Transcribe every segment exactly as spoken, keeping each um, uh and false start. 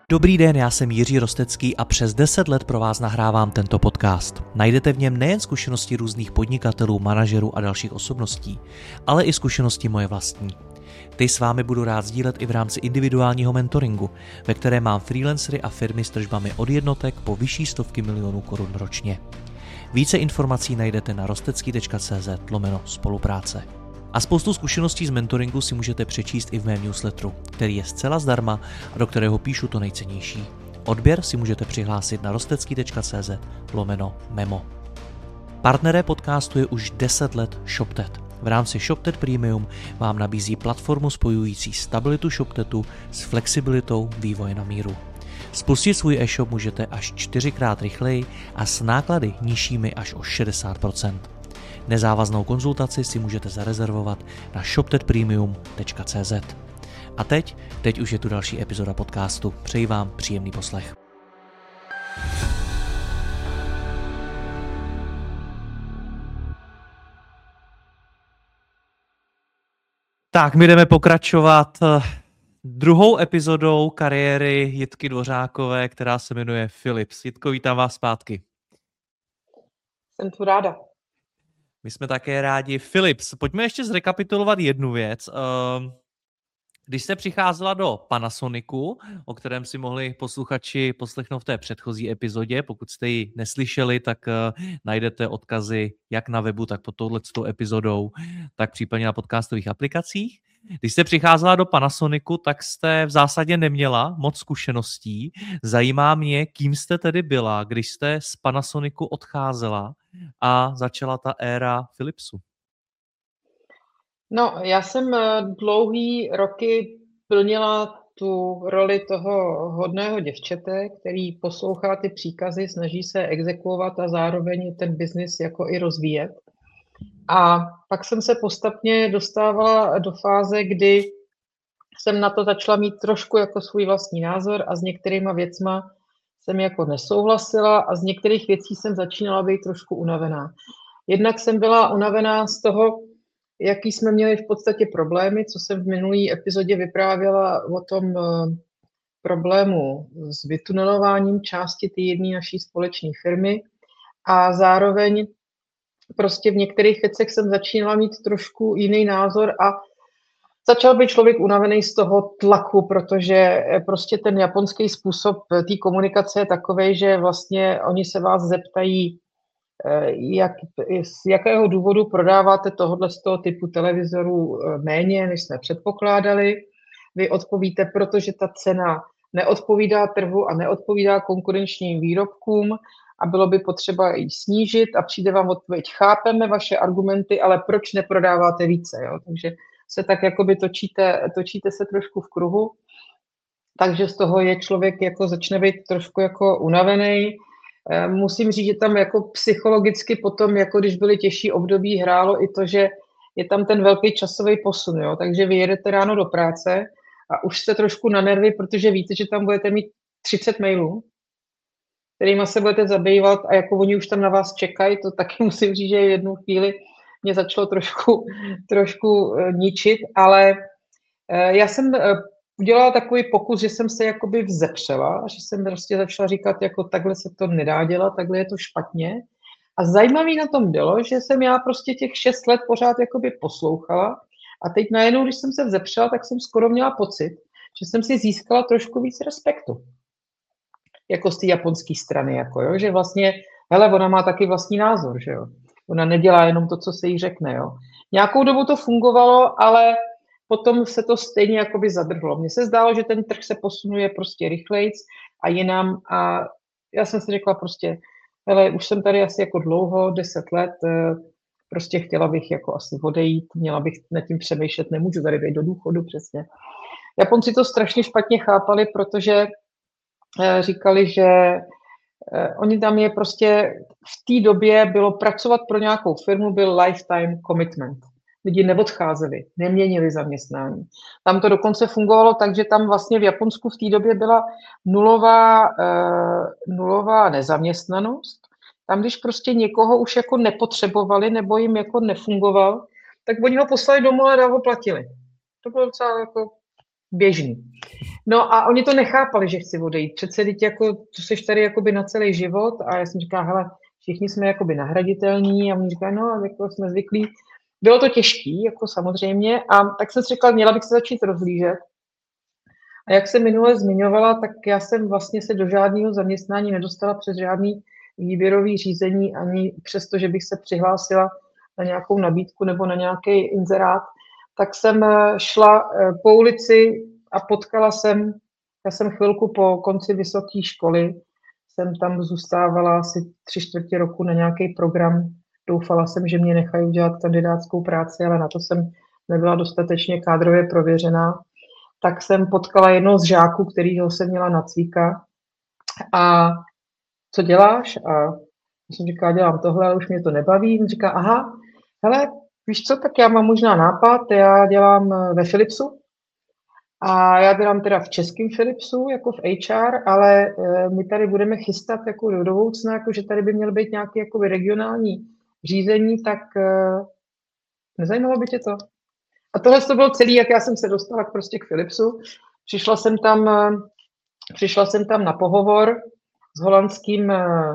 Dobrý den, já jsem Jiří Rostecký a přes deset let pro vás nahrávám tento podcast. Najdete v něm nejen zkušenosti různých podnikatelů, manažerů a dalších osobností, ale i zkušenosti moje vlastní. Ty s vámi budu rád sdílet i v rámci individuálního mentoringu, ve kterém mám freelancery a firmy s tržbami od jednotek po vyšší stovky milionů korun ročně. Více informací najdete na rostecký tečka cé zet lomeno spolupráce. A spoustu zkušeností z mentoringu si můžete přečíst i v mém newsletteru, který je zcela zdarma a do kterého píšu to nejcennější. Odběr si můžete přihlásit na rostecký tečka cé zet lomeno memo. Partneré podcastu je už deset let ShopTet. V rámci ShopTet Premium vám nabízí platformu spojující stabilitu ShopTetu s flexibilitou vývoje na míru. Spustit svůj e-shop můžete až čtyřikrát rychleji a s náklady nižšími až o šedesát procent. Nezávaznou konzultaci si můžete zarezervovat na shoptet premium tečka cé zet. A teď, teď už je tu další epizoda podcastu. Přeji vám příjemný poslech. Tak, my jdeme pokračovat druhou epizodou kariéry Jitky Dvořákové, která se jmenuje Philips. Jitko, vítám vás zpátky. Jsem tu ráda. My jsme také rádi. Philips, pojďme ještě zrekapitulovat jednu věc. Když jste přicházela do Panasonicu, o kterém si mohli posluchači poslechnout v té předchozí epizodě, pokud jste ji neslyšeli, tak najdete odkazy jak na webu, tak pod touhletou epizodou, tak případně na podcastových aplikacích. Když jste přicházela do Panasonicu, tak jste v zásadě neměla moc zkušeností. Zajímá mě, kým jste tedy byla, když jste z Panasonicu odcházela a začala ta éra Philipsu. No, já jsem dlouhý roky plnila tu roli toho hodného děvčete, který poslouchá ty příkazy, snaží se exekuovat a zároveň ten biznis jako i rozvíjet. A pak jsem se postupně dostávala do fáze, kdy jsem na to začala mít trošku jako svůj vlastní názor a s některýma věcma jsem jako nesouhlasila a z některých věcí jsem začínala být trošku unavená. Jednak jsem byla unavená z toho, jaký jsme měli v podstatě problémy, co jsem v minulý epizodě vyprávěla o tom problému s vytunelováním části té jedné naší společné firmy a zároveň prostě v některých věcech jsem začínala mít trošku jiný názor a začal být člověk unavený z toho tlaku, protože prostě ten japonský způsob té komunikace je takovej, že vlastně oni se vás zeptají, jak, z jakého důvodu prodáváte tohohle z toho typu televizorů méně, než jsme předpokládali. Vy odpovíte, protože ta cena neodpovídá trhu a neodpovídá konkurenčním výrobkům a bylo by potřeba ji snížit a přijde vám odpověď, chápeme vaše argumenty, ale proč neprodáváte více, jo? Takže se tak jakoby točíte, točíte se trošku v kruhu, takže z toho je člověk jako začne být trošku jako unavený. Musím říct, že tam jako psychologicky potom, jako když byly těžší období, hrálo i to, že je tam ten velký časový posun, jo? Takže vy jedete ráno do práce a už jste trošku na nervy, protože víte, že tam budete mít třicet mailů, kterýma se budete zabývat a jako oni už tam na vás čekají, to taky musím říct, že v jednu chvíli mě začalo trošku, trošku ničit, ale já jsem udělala takový pokus, že jsem se jakoby vzepřela, že jsem prostě začala říkat, jako takhle se to nedá dělat, takhle je to špatně. A zajímavý na tom bylo, že jsem já prostě těch šest let pořád jakoby poslouchala a teď najednou, když jsem se vzepřela, tak jsem skoro měla pocit, že jsem si získala trošku víc respektu. Jako z té japonské strany, jako jo, že vlastně, hele, ona má taky vlastní názor, že jo. Ona nedělá jenom to, co se jí řekne, jo. Nějakou dobu to fungovalo, ale potom se to stejně jakoby zadrhlo. Mně se zdálo, že ten trh se posunuje prostě rychlejc a jinam a já jsem si řekla prostě, hele, už jsem tady asi jako dlouho, deset let, prostě chtěla bych jako asi odejít, měla bych nad tím přemýšlet, nemůžu tady být do důchodu přesně. Japonci to strašně špatně chápali, protože říkali, že oni tam je prostě v té době bylo pracovat pro nějakou firmu, byl lifetime commitment. Lidi neodcházeli, neměnili zaměstnání. Tam to dokonce fungovalo tak, že tam vlastně v Japonsku v té době byla nulová, uh, nulová nezaměstnanost. Tam, když prostě někoho už jako nepotřebovali nebo jim jako nefungoval, tak oni ho poslali domů a ho platili. To bylo docela jako běžný. No a oni to nechápali, že chci odejít. Přece teď jako, tu seš tady jakoby na celý život a já jsem říkala, hele, všichni jsme jakoby nahraditelní a oni říkají, no, jako jsme zvyklí. Bylo to těžký, jako samozřejmě, a tak jsem si říkala, měla bych se začít rozhlížet. A jak jsem minule zmiňovala, tak já jsem vlastně se do žádného zaměstnání nedostala přes žádný výběrový řízení, ani přesto, že bych se přihlásila na nějakou nabídku nebo na nějaký inzerát, tak jsem šla po ulici a potkala jsem, já jsem chvilku po konci vysoké školy, jsem tam zůstávala asi tři čtvrtě roku na nějaký program. Doufala jsem, že mě nechají udělat kandidátskou práci, ale na to jsem nebyla dostatečně kádrově prověřená. Tak jsem potkala jednoho z žáků, kterýho jsem měla na cvíka. A co děláš? A jsem říkala, dělám tohle, ale už mě to nebaví. On říká, aha, hele, víš co, tak já mám možná nápad, já dělám ve Philipsu. A já dělám teda v českém Philipsu, jako v H R, ale my tady budeme chystat jako do budoucna, jako že tady by měl být nějaký jako regionální řízení, tak nezajímalo by tě to? A tohle to bylo celý, jak já jsem se dostala prostě k Philipsu. Přišla jsem tam, přišla jsem tam na pohovor s holandským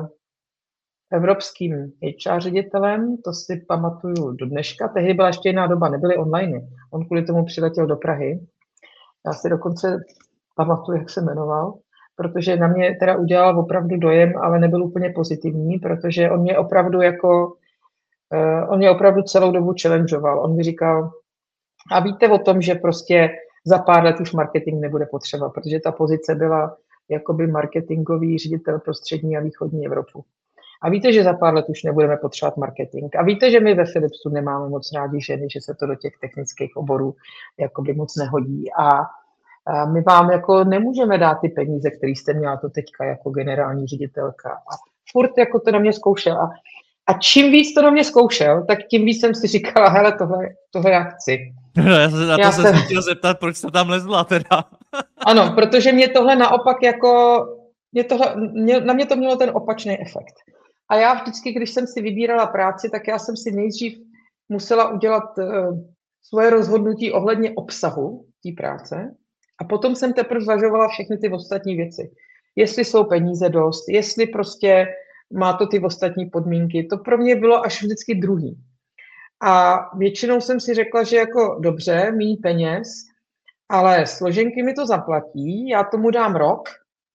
evropským H R ředitelem, to si pamatuju do dneška. Tehdy byla ještě jiná doba, nebyly online. On kvůli tomu přiletěl do Prahy. Já si dokonce pamatuju, jak se jmenoval, protože na mě teda udělal opravdu dojem, ale nebyl úplně pozitivní, protože on mě opravdu jako, on mě opravdu celou dobu challengeoval. On mi říkal, a víte o tom, že prostě za pár let už marketing nebude potřeba, protože ta pozice byla jakoby marketingový ředitel pro střední a východní Evropu. A víte, že za pár let už nebudeme potřebovat marketing. A víte, že my ve Philipsu nemáme moc rádi ženy, že se to do těch technických oborů jakoby moc nehodí. A, a my vám jako nemůžeme dát ty peníze, které jste měla to teďka jako generální ředitelka. A furt jako to na mě zkoušel. A, a čím víc to na mě zkoušel, tak tím víc jsem si říkala, hele, tohle, tohle já chci. No, já se na to já se jsem chtěl zeptat, proč jste tam lezla teda. Ano, protože mě tohle naopak jako, mě tohle, mě, na mě to mělo ten opačný efekt. A já vždycky, když jsem si vybírala práci, tak já jsem si nejdřív musela udělat uh, svoje rozhodnutí ohledně obsahu té práce a potom jsem teprve zvažovala všechny ty ostatní věci. Jestli jsou peníze dost, jestli prostě má to ty ostatní podmínky. To pro mě bylo až vždycky druhý. A většinou jsem si řekla, že jako dobře, míň peněz, ale složenky mi to zaplatí, já tomu dám rok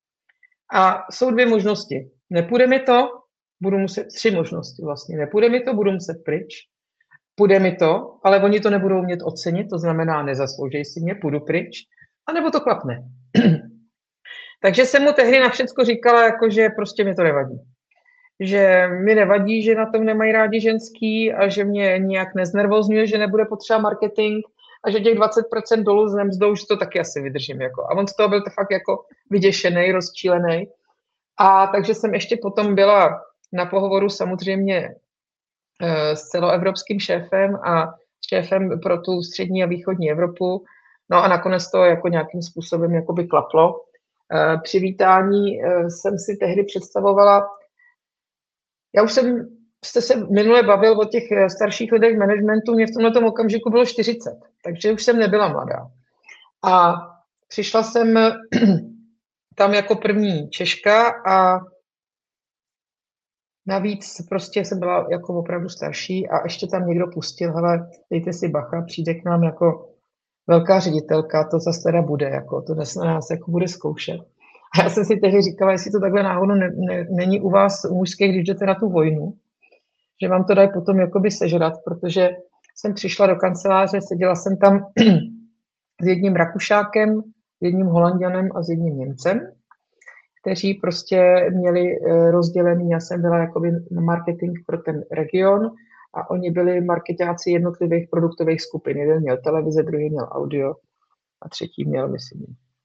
a jsou dvě možnosti. Nepůjde mi to, budu muset, tři možnosti vlastně, nepůjde mi to, budu muset pryč, půjde mi to, ale oni to nebudou umět ocenit, to znamená nezasloužej si mě, půjdu pryč, anebo to klapne. Takže jsem mu tehdy na všecko říkala, jako, že prostě mi to nevadí. Že mi nevadí, že na tom nemají rádi ženský a že mě nějak neznervozňuje, že nebude potřeba marketing a že těch dvacet procent dolů z mzdou, že to taky asi vydržím. Jako. A on z toho byl to fakt jako vyděšený, rozčílený. A takže jsem ještě potom byla na pohovoru samozřejmě s celoevropským šéfem a šéfem pro tu střední a východní Evropu. No a nakonec to jako nějakým způsobem jakoby klaplo. Při vítání jsem si tehdy představovala, já už jsem jste se minule bavil o těch starších lidech v managementu, mě v tomto okamžiku bylo čtyřicet, takže už jsem nebyla mladá. A přišla jsem tam jako první Češka a navíc prostě jsem byla jako opravdu starší a ještě tam někdo pustil, hele, dejte si bacha, přijde k nám jako velká ředitelka, to zase teda bude, jako, to dnes na nás jako bude zkoušet. A já jsem si tehdy říkala, jestli to takhle náhodou ne, ne, není u vás u mužských, když jdete na tu vojnu, že vám to dají potom jakoby sežrat, protože jsem přišla do kanceláře, seděla jsem tam s jedním Rakušákem, jedním Holanďanem a s jedním Němcem, kteří prostě měli rozdělený, já jsem byla jakoby na marketing pro ten region a oni byli marketáci jednotlivých produktových skupin. Jeden měl televize, druhý měl audio a třetí měl, myslím,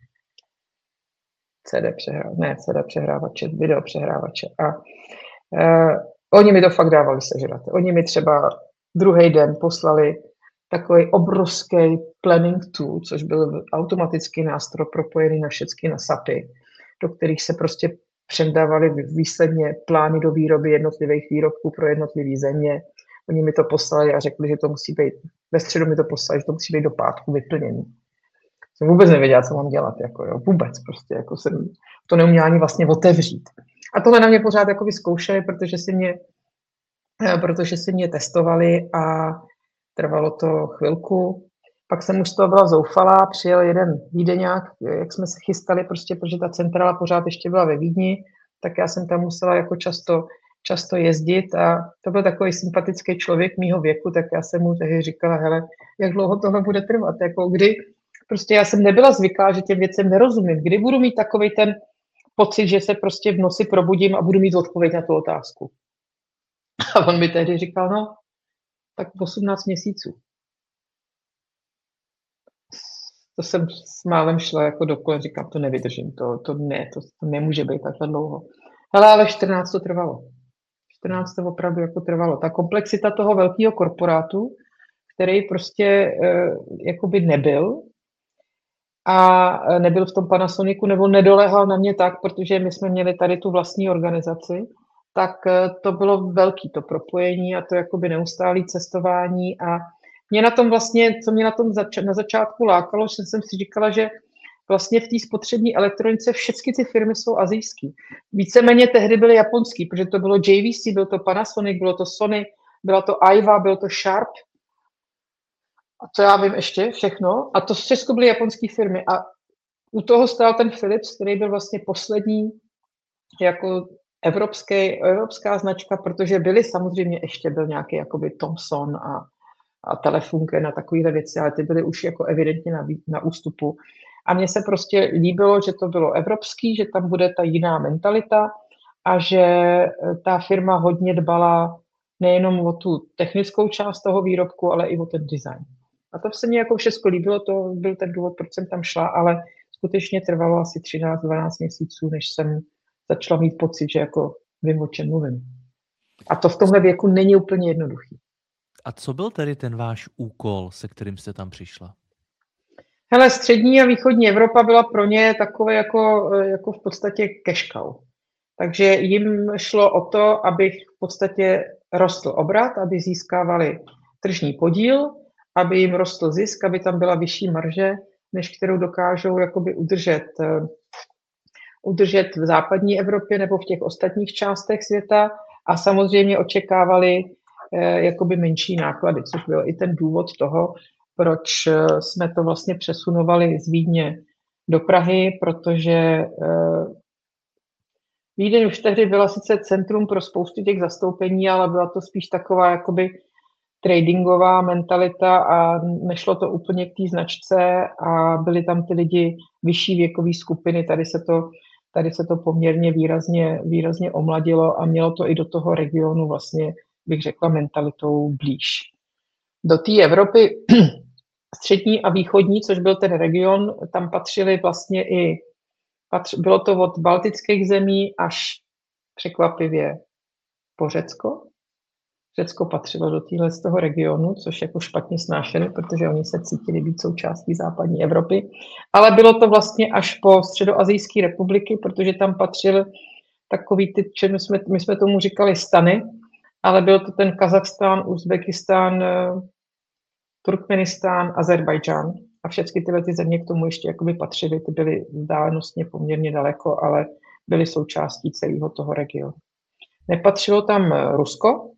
C D přehrávače, ne C D přehrávače, video přehrávače. A uh, oni mi to fakt dávali sežrat. Oni mi třeba druhý den poslali takový obrovský planning tool, což byl automatický nástroj propojený na všechny na SAPy, do kterých se prostě předávaly výsledně plány do výroby jednotlivých výrobků pro jednotlivé země. Oni mi to poslali a řekli, že to musí být, ve středu mi to poslali, že to musí být do pátku vyplněný. Jsem vůbec nevěděla, co mám dělat, jako jo, vůbec prostě, jako jsem to neuměla ani vlastně otevřít. A tohle na mě pořád jako vyzkoušeli, protože si mě, protože si mě testovali a trvalo to chvilku. Pak jsem už z toho byla zoufalá, přijel jeden Vídeňák, jak jsme se chystali, prostě, protože ta centrála pořád ještě byla ve Vídni, tak já jsem tam musela jako často, často jezdit a to byl takový sympatický člověk mýho věku, tak já jsem mu tehdy říkala, hele, jak dlouho tohle bude trvat, jako kdy, prostě já jsem nebyla zvyklá, že těm věcem nerozumím, kdy budu mít takovej ten pocit, že se prostě v noci probudím a budu mít odpověď na tu otázku. A on mi tehdy říkal, no, tak osmnáct měsíců. To jsem s málem šla jako do kolen, říkám, to nevydržím, to, to ne, to, to nemůže být takhle dlouho. Hele, ale čtrnáct to trvalo. čtrnáct to opravdu jako trvalo. Ta komplexita toho velkého korporátu, který prostě e, jakoby nebyl a nebyl v tom Panasonicu, nebo nedolehal na mě tak, protože my jsme měli tady tu vlastní organizaci, tak to bylo velký to propojení a to jakoby neustálé cestování a mě na tom vlastně, co mě na tom zač- na začátku lákalo, že jsem si říkala, že vlastně v té spotřební elektronice všechny ty firmy jsou asijský. Víceméně tehdy byly japonský, protože to bylo J V C, byl to Panasonic, bylo to Sony, byla to Aiwa, byl to Sharp. A co já vím ještě, všechno. A to všechno byly japonské firmy. A u toho stál ten Philips, který byl vlastně poslední jako evropský, evropská značka, protože byly samozřejmě ještě byl nějaký jakoby Thomson a a Telefunken a takovéhle věci, ale ty byly už jako evidentně na, na ústupu. A mně se prostě líbilo, že to bylo evropský, že tam bude ta jiná mentalita a že ta firma hodně dbala nejenom o tu technickou část toho výrobku, ale i o ten design. A to se mně jako všechno líbilo, to byl ten důvod, proč jsem tam šla, ale skutečně trvalo asi třináct dvanáct měsíců, než jsem začala mít pocit, že jako vím, o čem mluvím. A to v tomhle věku není úplně jednoduchý. A co byl tedy ten váš úkol, se kterým jste tam přišla? Hele, střední a východní Evropa byla pro ně takové jako, jako v podstatě cash cow. Takže jim šlo o to, aby v podstatě rostl obrat, aby získávali tržní podíl, aby jim rostl zisk, aby tam byla vyšší marže, než kterou dokážou jakoby udržet, udržet v západní Evropě nebo v těch ostatních částech světa a samozřejmě očekávali jakoby menší náklady, což byl i ten důvod toho, proč jsme to vlastně přesunovali z Vídně do Prahy, protože Vídeň už tehdy byla sice centrum pro spoustu těch zastoupení, ale byla to spíš taková jakoby tradingová mentalita a nešlo to úplně k té značce a byly tam ty lidi vyšší věkové skupiny, tady se to, tady se to poměrně výrazně, výrazně omladilo a mělo to i do toho regionu vlastně, bych řekla, mentalitou blíž. Do té Evropy střední a východní, což byl ten region, tam patřili vlastně i, patř, bylo to od baltických zemí až překvapivě po Řecko. Řecko patřilo do téhle z toho regionu, což jako špatně snášeli, protože oni se cítili být součástí západní Evropy. Ale bylo to vlastně až po Středoasijské republiky, protože tam patřil takový ty, my jsme, my jsme tomu říkali stany, ale byl to ten Kazachstán, Uzbekistán, Turkmenistán, Azerbajdžán a všechny tyhle ty země k tomu ještě jakoby patřily, ty byly vzdálenostně poměrně daleko, ale byly součástí celého toho regionu. Nepatřilo tam Rusko,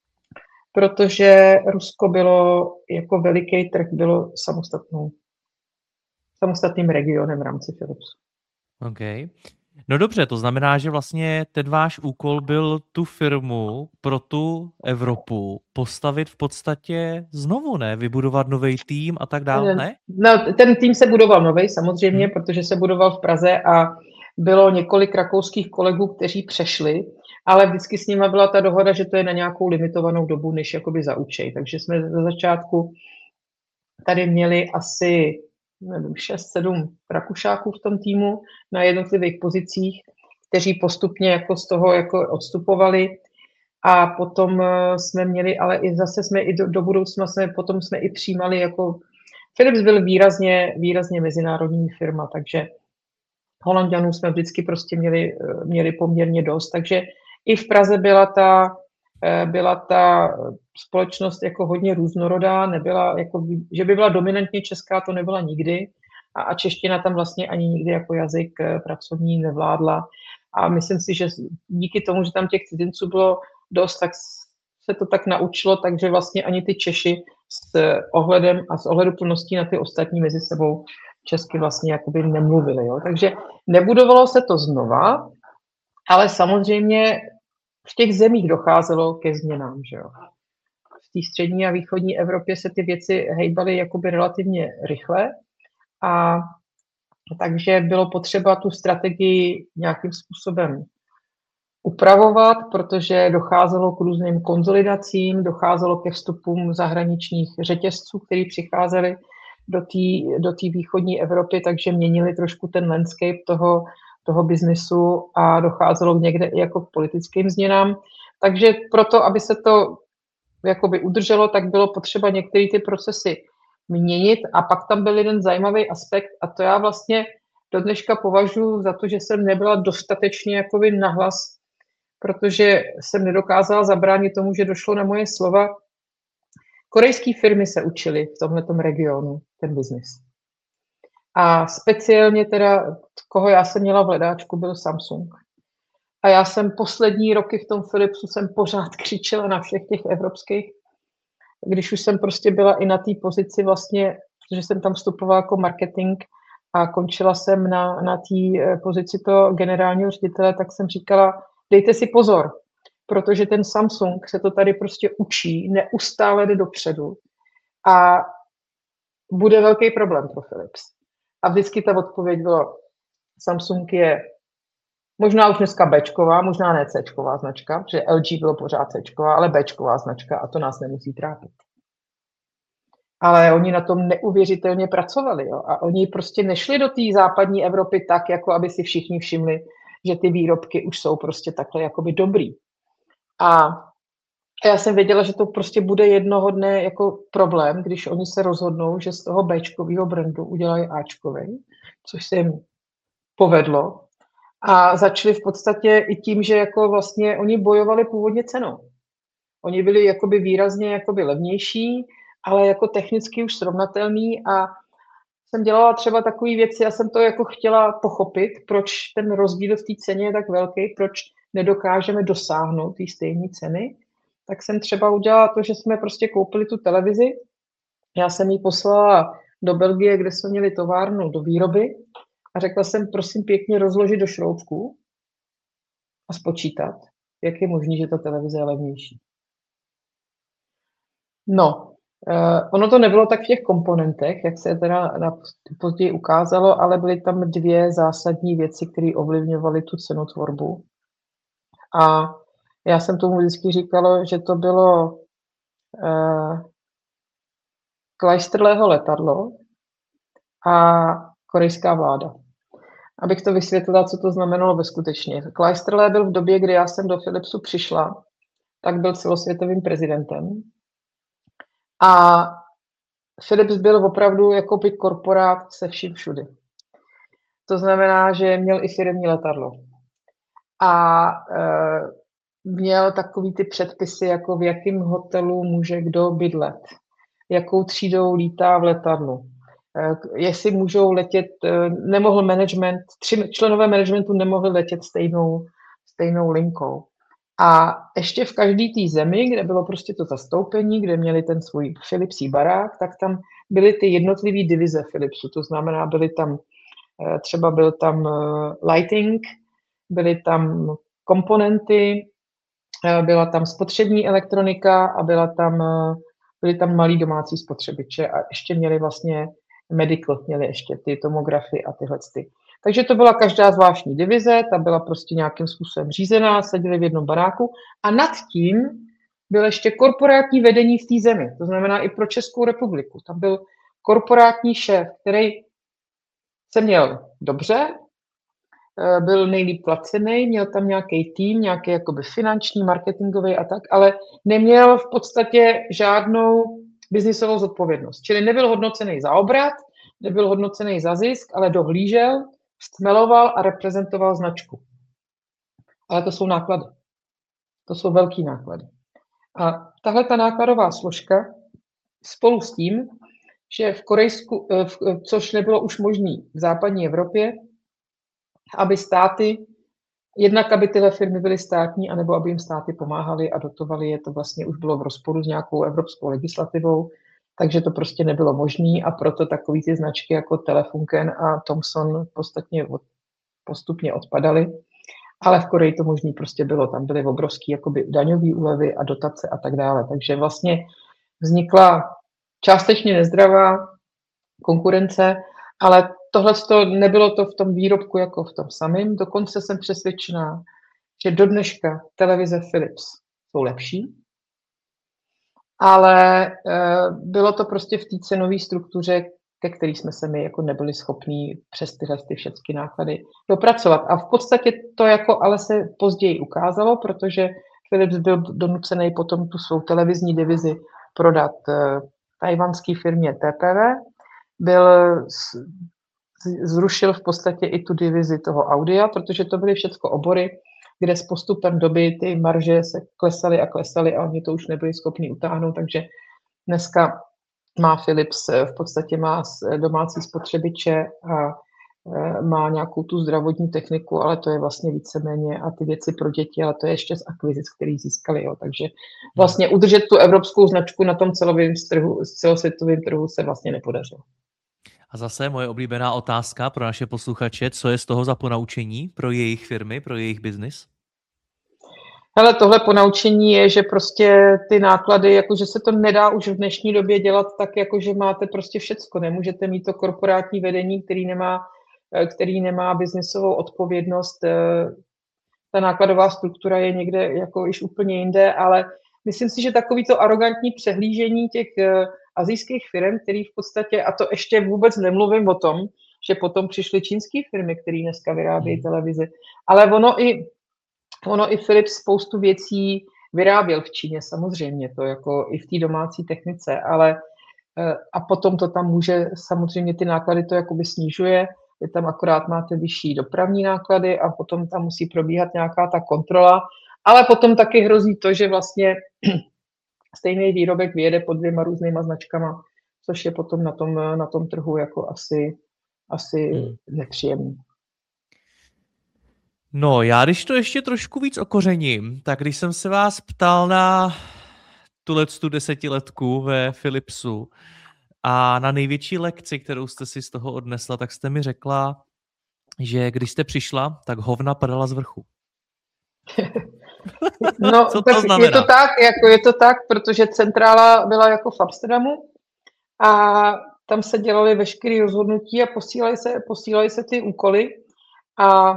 protože Rusko bylo jako veliký trh, bylo samostatnou, samostatným regionem v rámci Philipsu. OK. No dobře, to znamená, že vlastně ten váš úkol byl tu firmu pro tu Evropu postavit v podstatě znovu, ne? Vybudovat nový tým a tak dále, ne? No, ten tým se budoval nový samozřejmě, hmm. protože se budoval v Praze a bylo několik rakouských kolegů, kteří přešli, ale vždycky s nimi byla ta dohoda, že to je na nějakou limitovanou dobu, než jakoby zaučej. Takže jsme za začátku tady měli asi nevím, šest sedm Rakušáků v tom týmu na jednotlivých pozicích, kteří postupně jako z toho jako odstupovali a potom jsme měli, ale i zase jsme i do, do budoucna jsme, potom jsme i přijímali jako, Philips byl výrazně, výrazně mezinárodní firma, takže Holanďanů jsme vždycky prostě měli, měli poměrně dost, takže i v Praze byla ta, byla ta společnost jako hodně různorodá, nebyla jako, že by byla dominantně česká, to nebyla nikdy, a, a čeština tam vlastně ani nikdy jako jazyk pracovní nevládla. A myslím si, že díky tomu, že tam těch cizinců bylo dost, tak se to tak naučilo, takže vlastně ani ty Češi s ohledem a s ohleduplností na ty ostatní mezi sebou česky vlastně jakoby nemluvili. Jo. Takže nebudovalo se to znova, ale samozřejmě v těch zemích docházelo ke změnám. Že jo. V té střední a východní Evropě se ty věci hejbaly jakoby relativně rychle a takže bylo potřeba tu strategii nějakým způsobem upravovat, protože docházelo k různým konsolidacím, docházelo ke vstupům zahraničních řetězců, který přicházeli do té do té východní Evropy, takže měnili trošku ten landscape toho, toho biznesu a docházelo někde i jako k politickým změnám. Takže proto, aby se to jakoby udrželo, tak bylo potřeba některé ty procesy měnit a pak tam byl jeden zajímavý aspekt a to já vlastně do dneška považuji za to, že jsem nebyla dostatečně jakoby nahlas, protože jsem nedokázala zabránit tomu, že došlo na moje slova. Korejské firmy se učily v tomhletom regionu ten biznis. A speciálně teda, koho já jsem měla v hledáčku, byl Samsung. A já jsem poslední roky v tom Philipsu jsem pořád křičela na všech těch evropských, když už jsem prostě byla i na té pozici vlastně, protože jsem tam vstupovala jako marketing a končila jsem na, na té pozici toho generálního ředitele, tak jsem říkala, dejte si pozor, protože ten Samsung se to tady prostě učí, neustále jde dopředu a bude velký problém pro Philips. A vždycky ta odpověď byla, Samsung je možná už dneska Bčková, možná ne Cčková značka, protože L G bylo pořád Cčková, ale Bčková značka a to nás nemusí trápit. Ale oni na tom neuvěřitelně pracovali. Jo? A oni prostě nešli do té západní Evropy tak, jako aby si všichni všimli, že ty výrobky už jsou prostě takhle jakoby dobrý. A já jsem věděla, že to prostě bude jednoho dne jako problém, když oni se rozhodnou, že z toho Bčkového brandu udělají Ačkovej, což se jim povedlo. A začali v podstatě i tím, že jako vlastně oni bojovali původně cenou. Oni byli jakoby výrazně jakoby levnější, ale jako technicky už srovnatelný a jsem dělala třeba takové věci, já jsem to jako chtěla pochopit, proč ten rozdíl v té ceně je tak velký, proč nedokážeme dosáhnout té stejné ceny. Tak jsem třeba udělala to, že jsme prostě koupili tu televizi. Já jsem ji poslala do Belgie, kde jsme měli továrnu do výroby a řekla jsem, prosím pěkně rozložit do šroubků a spočítat, jak je možné, že ta televize je levnější. No, Uh, ono to nebylo tak v těch komponentech, jak se teda na, později ukázalo, ale byly tam dvě zásadní věci, které ovlivňovaly tu cenotvorbu. A já jsem tomu vždycky říkala, že to bylo uh, Chryslerové letadlo a korejská vláda. Abych to vysvětlila, co to znamenalo ve skutečně. Chrysler byl v době, kdy já jsem do Philipsu přišla, tak byl celosvětovým prezidentem. A Philips byl opravdu jako by korporát se vším všudy. To znamená, že měl i firemní letadlo. A e, měl takový ty předpisy, jako v jakém hotelu může kdo bydlet, jakou třídou lítá v letadlu, e, jestli můžou letět, e, nemohl management, tři členové managementu nemohli letět stejnou, stejnou linkou. A ještě v každé té zemi, kde bylo prostě to zastoupení, kde měli ten svůj Philipsí barák, tak tam byly ty jednotlivé divize Philipsu. To znamená, byly tam, třeba byl tam lighting, byly tam komponenty, byla tam spotřební elektronika a byla tam, byly tam malí domácí spotřebiče a ještě měli vlastně medical, měli ještě ty tomografy a tyhle ty. Takže to byla každá zvláštní divize, ta byla prostě nějakým způsobem řízená, seděli v jednom baráku a nad tím byl ještě korporátní vedení v té zemi, to znamená i pro Českou republiku. Tam byl korporátní šéf, který se měl dobře, byl nejlíp placený, měl tam nějaký tým, nějaký jakoby finanční, marketingový a tak, ale neměl v podstatě žádnou biznisovou zodpovědnost. Čili nebyl hodnocený za obrat, nebyl hodnocený za zisk, ale dohlížel, stmeloval a reprezentoval značku. Ale to jsou náklady. To jsou velký náklady. A tahle ta nákladová složka spolu s tím že v Korejsku, v, což nebylo už možné v západní Evropě, aby státy, jednak aby tyhle firmy byly státní, anebo aby jim státy pomáhaly a dotovaly je, to vlastně už bylo v rozporu s nějakou evropskou legislativou, takže to prostě nebylo možné a proto takový ty značky jako Telefunken a Thomson podstatně od, postupně odpadaly. Ale v Koreji to možný prostě bylo, tam byly obrovský jakoby daňové úlevy a dotace a tak dále. Takže vlastně vznikla částečně nezdravá konkurence, ale tohle nebylo to v tom výrobku jako v tom samém. Dokonce jsem přesvědčená, že do dneška televize Philips jsou lepší, ale bylo to prostě v té cenové struktuře, ke který jsme se my jako nebyli schopní přes tyhle ty všechny náklady dopracovat. A v podstatě to jako ale se později ukázalo, protože Philips byl donucený potom tu svou televizní divizi prodat tajvanské firmě T P V, byl, zrušil v podstatě i tu divizi toho audia, protože to byly všechno obory, kde s postupem doby ty marže se klesaly a klesaly a oni to už nebyli schopni utáhnout, takže dneska má Philips, v podstatě má domácí spotřebiče a má nějakou tu zdravotní techniku, ale to je vlastně víceméně a ty věci pro děti, ale to je ještě z akvizic, který získali. Jo. Takže vlastně udržet tu evropskou značku na tom celovém trhu, celosvětovém trhu se vlastně nepodařilo. A zase moje oblíbená otázka pro naše posluchače, co je z toho za ponaučení pro jejich firmy, pro jejich biznis? Hele, tohle ponaučení je, že prostě ty náklady, jakože se to nedá už v dnešní době dělat tak, jakože máte prostě všecko. Nemůžete mít to korporátní vedení, který nemá, který nemá biznisovou odpovědnost. Ta nákladová struktura je někde jako již úplně jinde, ale myslím si, že takový to arrogantní přehlížení těch asijských firm, který v podstatě, a to ještě vůbec nemluvím o tom, že potom přišly čínské firmy, které dneska vyrábějí televizi, ale ono i Ono i Philips spoustu věcí vyráběl v Číně, samozřejmě, to jako i v té domácí technice, ale a potom to tam může, samozřejmě ty náklady to jakoby snižuje, vy tam akorát máte vyšší dopravní náklady a potom tam musí probíhat nějaká ta kontrola, ale potom taky hrozí to, že vlastně stejný výrobek vyjede pod dvěma různýma značkama, což je potom na tom, na tom trhu jako asi, asi hmm. nepříjemný. No, já když to ještě trošku víc okořením, tak když jsem se vás ptal na tuhletu desetiletku ve Philipsu a na největší lekci, kterou jste si z toho odnesla, tak jste mi řekla, že když jste přišla, tak hovna padala z vrchu. No, co to tak znamená? Je to tak, jako je to tak, protože centrála byla jako v Amsterdamu a tam se dělaly veškeré rozhodnutí a posílaly se, posílaly se ty úkoly a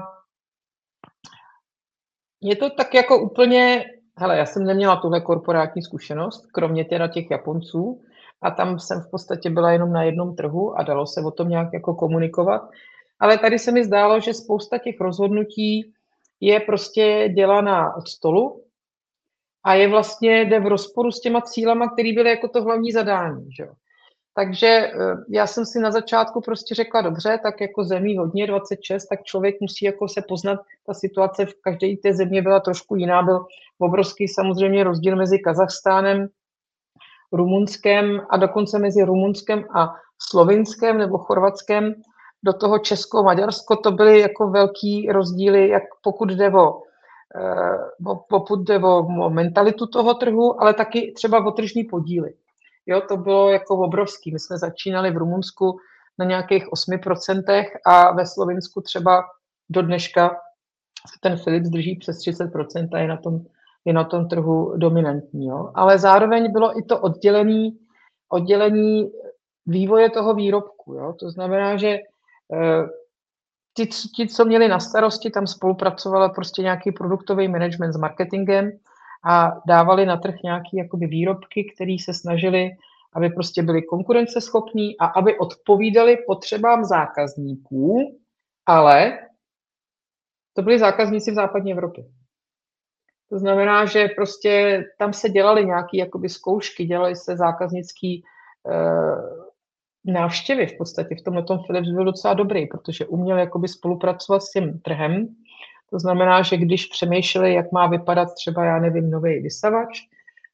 je to tak jako úplně, hele, já jsem neměla tuhle korporátní zkušenost, kromě teda těch Japonců, a tam jsem v podstatě byla jenom na jednom trhu a dalo se o tom nějak jako komunikovat. Ale tady se mi zdálo, že spousta těch rozhodnutí je prostě dělaná od stolu a je vlastně, jde v rozporu s těma cílama, které byly jako to hlavní zadání, že jo. Takže já jsem si na začátku prostě řekla, dobře, tak jako zemí hodně, dvacet šest, tak člověk musí jako se poznat, ta situace v každé té země byla trošku jiná, byl obrovský samozřejmě rozdíl mezi Kazachstánem, Rumunskem a dokonce mezi Rumunskem a Slovinskem nebo Chorvatskem, do toho Česko, Maďarsko, to byly jako velký rozdíly, jak pokud jde o, pokud jde o mentalitu toho trhu, ale taky třeba o tržní podíly. Jo, to bylo jako obrovský. My jsme začínali v Rumunsku na nějakých osmi procentech a ve Slovinsku třeba do dneška ten Philips drží přes třicet procent a je na tom, je na tom trhu dominantní. Jo. Ale zároveň bylo i to oddělení, oddělení vývoje toho výrobku. Jo. To znamená, že ti, ti, co měli na starosti, tam spolupracovali prostě nějaký produktový management s marketingem a dávali na trh nějaké jakoby výrobky, které se snažili, aby prostě byly konkurenceschopní a aby odpovídali potřebám zákazníků, ale to byli zákazníci v západní Evropě. To znamená, že prostě tam se dělaly nějaké jakoby zkoušky, dělaly se zákaznický e, návštěvy v podstatě. V tomhle tom Philips byl docela dobrý, protože uměl jakoby spolupracovat s tím trhem. To znamená, že když přemýšleli, jak má vypadat třeba, já nevím, nový vysavač,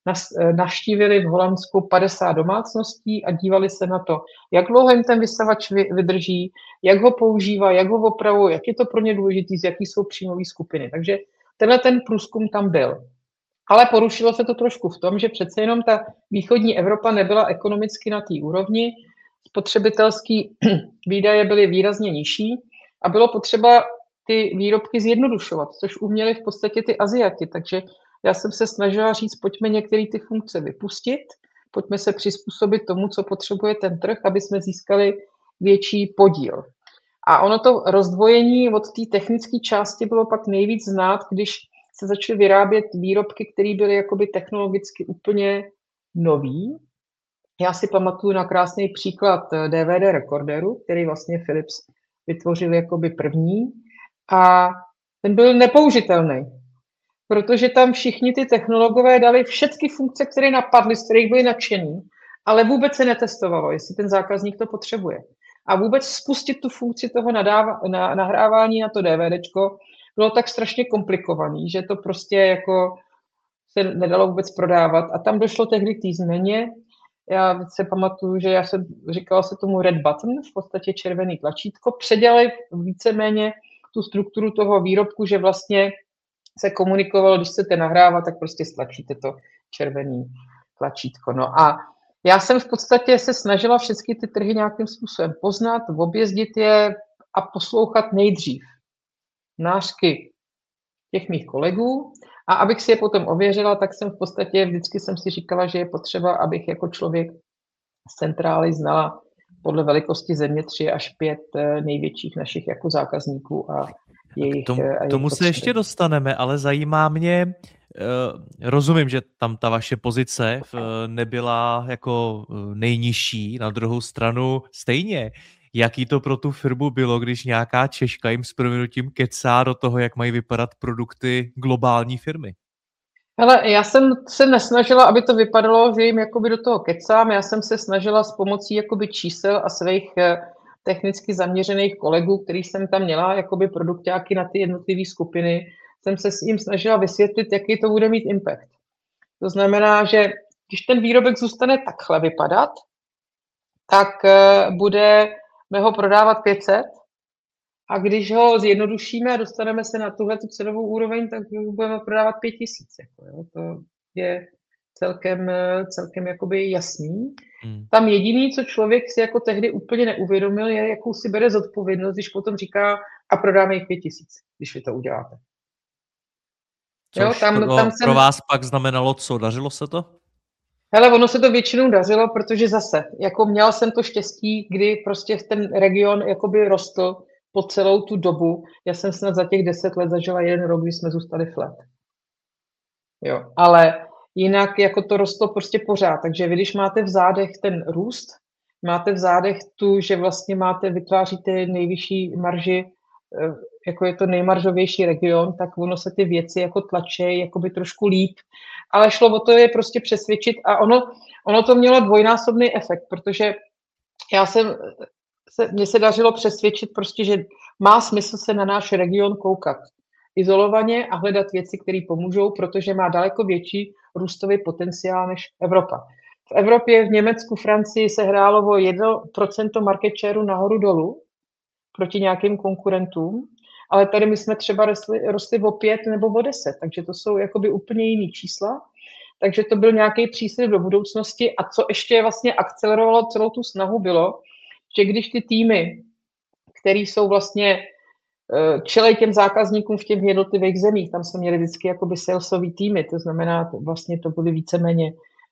navštívili v Holandsku padesát domácností a dívali se na to, jak dlouho jim ten vysavač vydrží, jak ho používá, jak ho opravují, jak je to pro ně důležitý, z jaký jsou příjmové skupiny. Takže tenhle ten průzkum tam byl. Ale porušilo se to trošku v tom, že přece jenom ta východní Evropa nebyla ekonomicky na té úrovni, spotřebitelský výdaje byly výrazně nižší a bylo potřeba ty výrobky zjednodušovat, což uměli v podstatě ty Aziati. Takže já jsem se snažila říct, pojďme některé ty funkce vypustit, pojďme se přizpůsobit tomu, co potřebuje ten trh, aby jsme získali větší podíl. A ono to rozdvojení od té technické části bylo pak nejvíc znát, když se začaly vyrábět výrobky, které byly jakoby technologicky úplně nový. Já si pamatuju na krásný příklad D V D rekorderu, který vlastně Philips vytvořil jakoby první a ten byl nepoužitelný, protože tam všichni ty technologové dali všechny funkce, které napadly, z kterých byli nadšení, ale vůbec se netestovalo, jestli ten zákazník to potřebuje. A vůbec spustit tu funkci toho nadáva, na, nahrávání na to DVDčko bylo tak strašně komplikovaný, že to prostě jako se nedalo vůbec prodávat. A tam došlo tehdy k té změně. Já se pamatuju, že já jsem říkala se tomu red button, v podstatě červený tlačítko. Předělali víceméně tu strukturu toho výrobku, že vlastně se komunikovalo, když chcete nahrávat, tak prostě stlačíte to červený tlačítko. No a já jsem v podstatě se snažila všechny ty trhy nějakým způsobem poznat, objezdit je a poslouchat nejdřív nářky těch mých kolegů a abych si je potom ověřila, tak jsem v podstatě vždycky jsem si říkala, že je potřeba, abych jako člověk z centrály znala podle velikosti země tři až pět největších našich jako zákazníků a jejich, K tomu, a jejich tomu se ještě dostaneme, ale zajímá mě, uh, rozumím, že tam ta vaše pozice uh, nebyla jako nejnižší, na druhou stranu stejně. Jaký to pro tu firmu bylo, když nějaká Češka jim s prominutím kecá do toho, jak mají vypadat produkty globální firmy? Hele, já jsem se nesnažila, aby to vypadalo, že jim jakoby do toho kecám. Já jsem se snažila s pomocí jakoby čísel a svých technicky zaměřených kolegů, který jsem tam měla, jakoby produkťáky na ty jednotlivé skupiny, jsem se jim snažila vysvětlit, jaký to bude mít impact. To znamená, že když ten výrobek zůstane takhle vypadat, tak budeme ho prodávat pět set a když ho zjednodušíme a dostaneme se na tuhle tu cenovou úroveň, tak budeme prodávat pět tisíc. Jako, to je celkem, celkem jakoby jasný. Hmm. Tam jediný, co člověk si jako tehdy úplně neuvědomil, je, jakou si bere zodpovědnost, když potom říká a prodáme jich pět tisíc, když vy to uděláte. Což jo, tam, pro, tam jsem... pro vás pak znamenalo co? Dařilo se to? Hele, ono se to většinou dařilo, protože zase, jako měla jsem to štěstí, kdy prostě ten region jakoby rostl po celou tu dobu. Já jsem snad za těch deset let zažila jeden rok, kdy jsme zůstali flat. Jo, ale jinak jako to rostlo prostě pořád. Takže vy, když máte v zádech ten růst, máte v zádech tu, že vlastně máte, vytváříte nejvyšší marži, jako je to nejmaržovější region, tak ono se ty věci jako tlačí jakoby trošku líp. Ale šlo o to je prostě přesvědčit a ono, ono to mělo dvojnásobný efekt, protože já jsem, se, mně se dařilo přesvědčit prostě, že má smysl se na náš region koukat izolovaně a hledat věci, které pomůžou, protože má daleko větší růstový potenciál než Evropa. V Evropě, v Německu, Francii se hrálo o jedno procento market shareu nahoru dolů proti nějakým konkurentům, ale tady my jsme třeba rostli, rostli o pět nebo o deset, takže to jsou jakoby úplně jiný čísla. Takže to byl nějaký příslib do budoucnosti a co ještě vlastně akcelerovalo celou tu snahu bylo, že když ty týmy, které jsou vlastně čelej těm zákazníkům v těch jednotlivých zemích, tam jsme měli vždycky jakoby salesový týmy, to znamená, vlastně to byly víceméně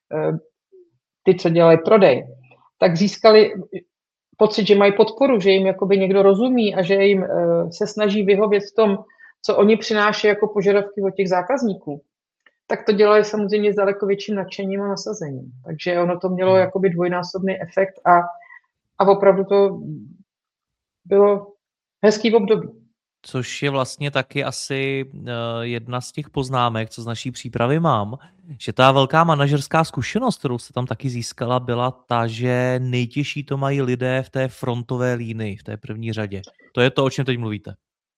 ty, co dělali prodej, tak získali pocit, že mají podporu, že jim jakoby někdo rozumí a že jim se snaží vyhovět v tom, co oni přinášejí jako požadavky od těch zákazníků, tak to dělali samozřejmě s daleko větším nadšením a nasazením. Takže ono to mělo jakoby dvojnásobný efekt a, a opravdu to bylo hezký období. Což je vlastně taky asi jedna z těch poznámek, co z naší přípravy mám, že ta velká manažerská zkušenost, kterou se tam taky získala, byla ta, že nejtěžší to mají lidé v té frontové línii, v té první řadě. To je to, o čem teď mluvíte.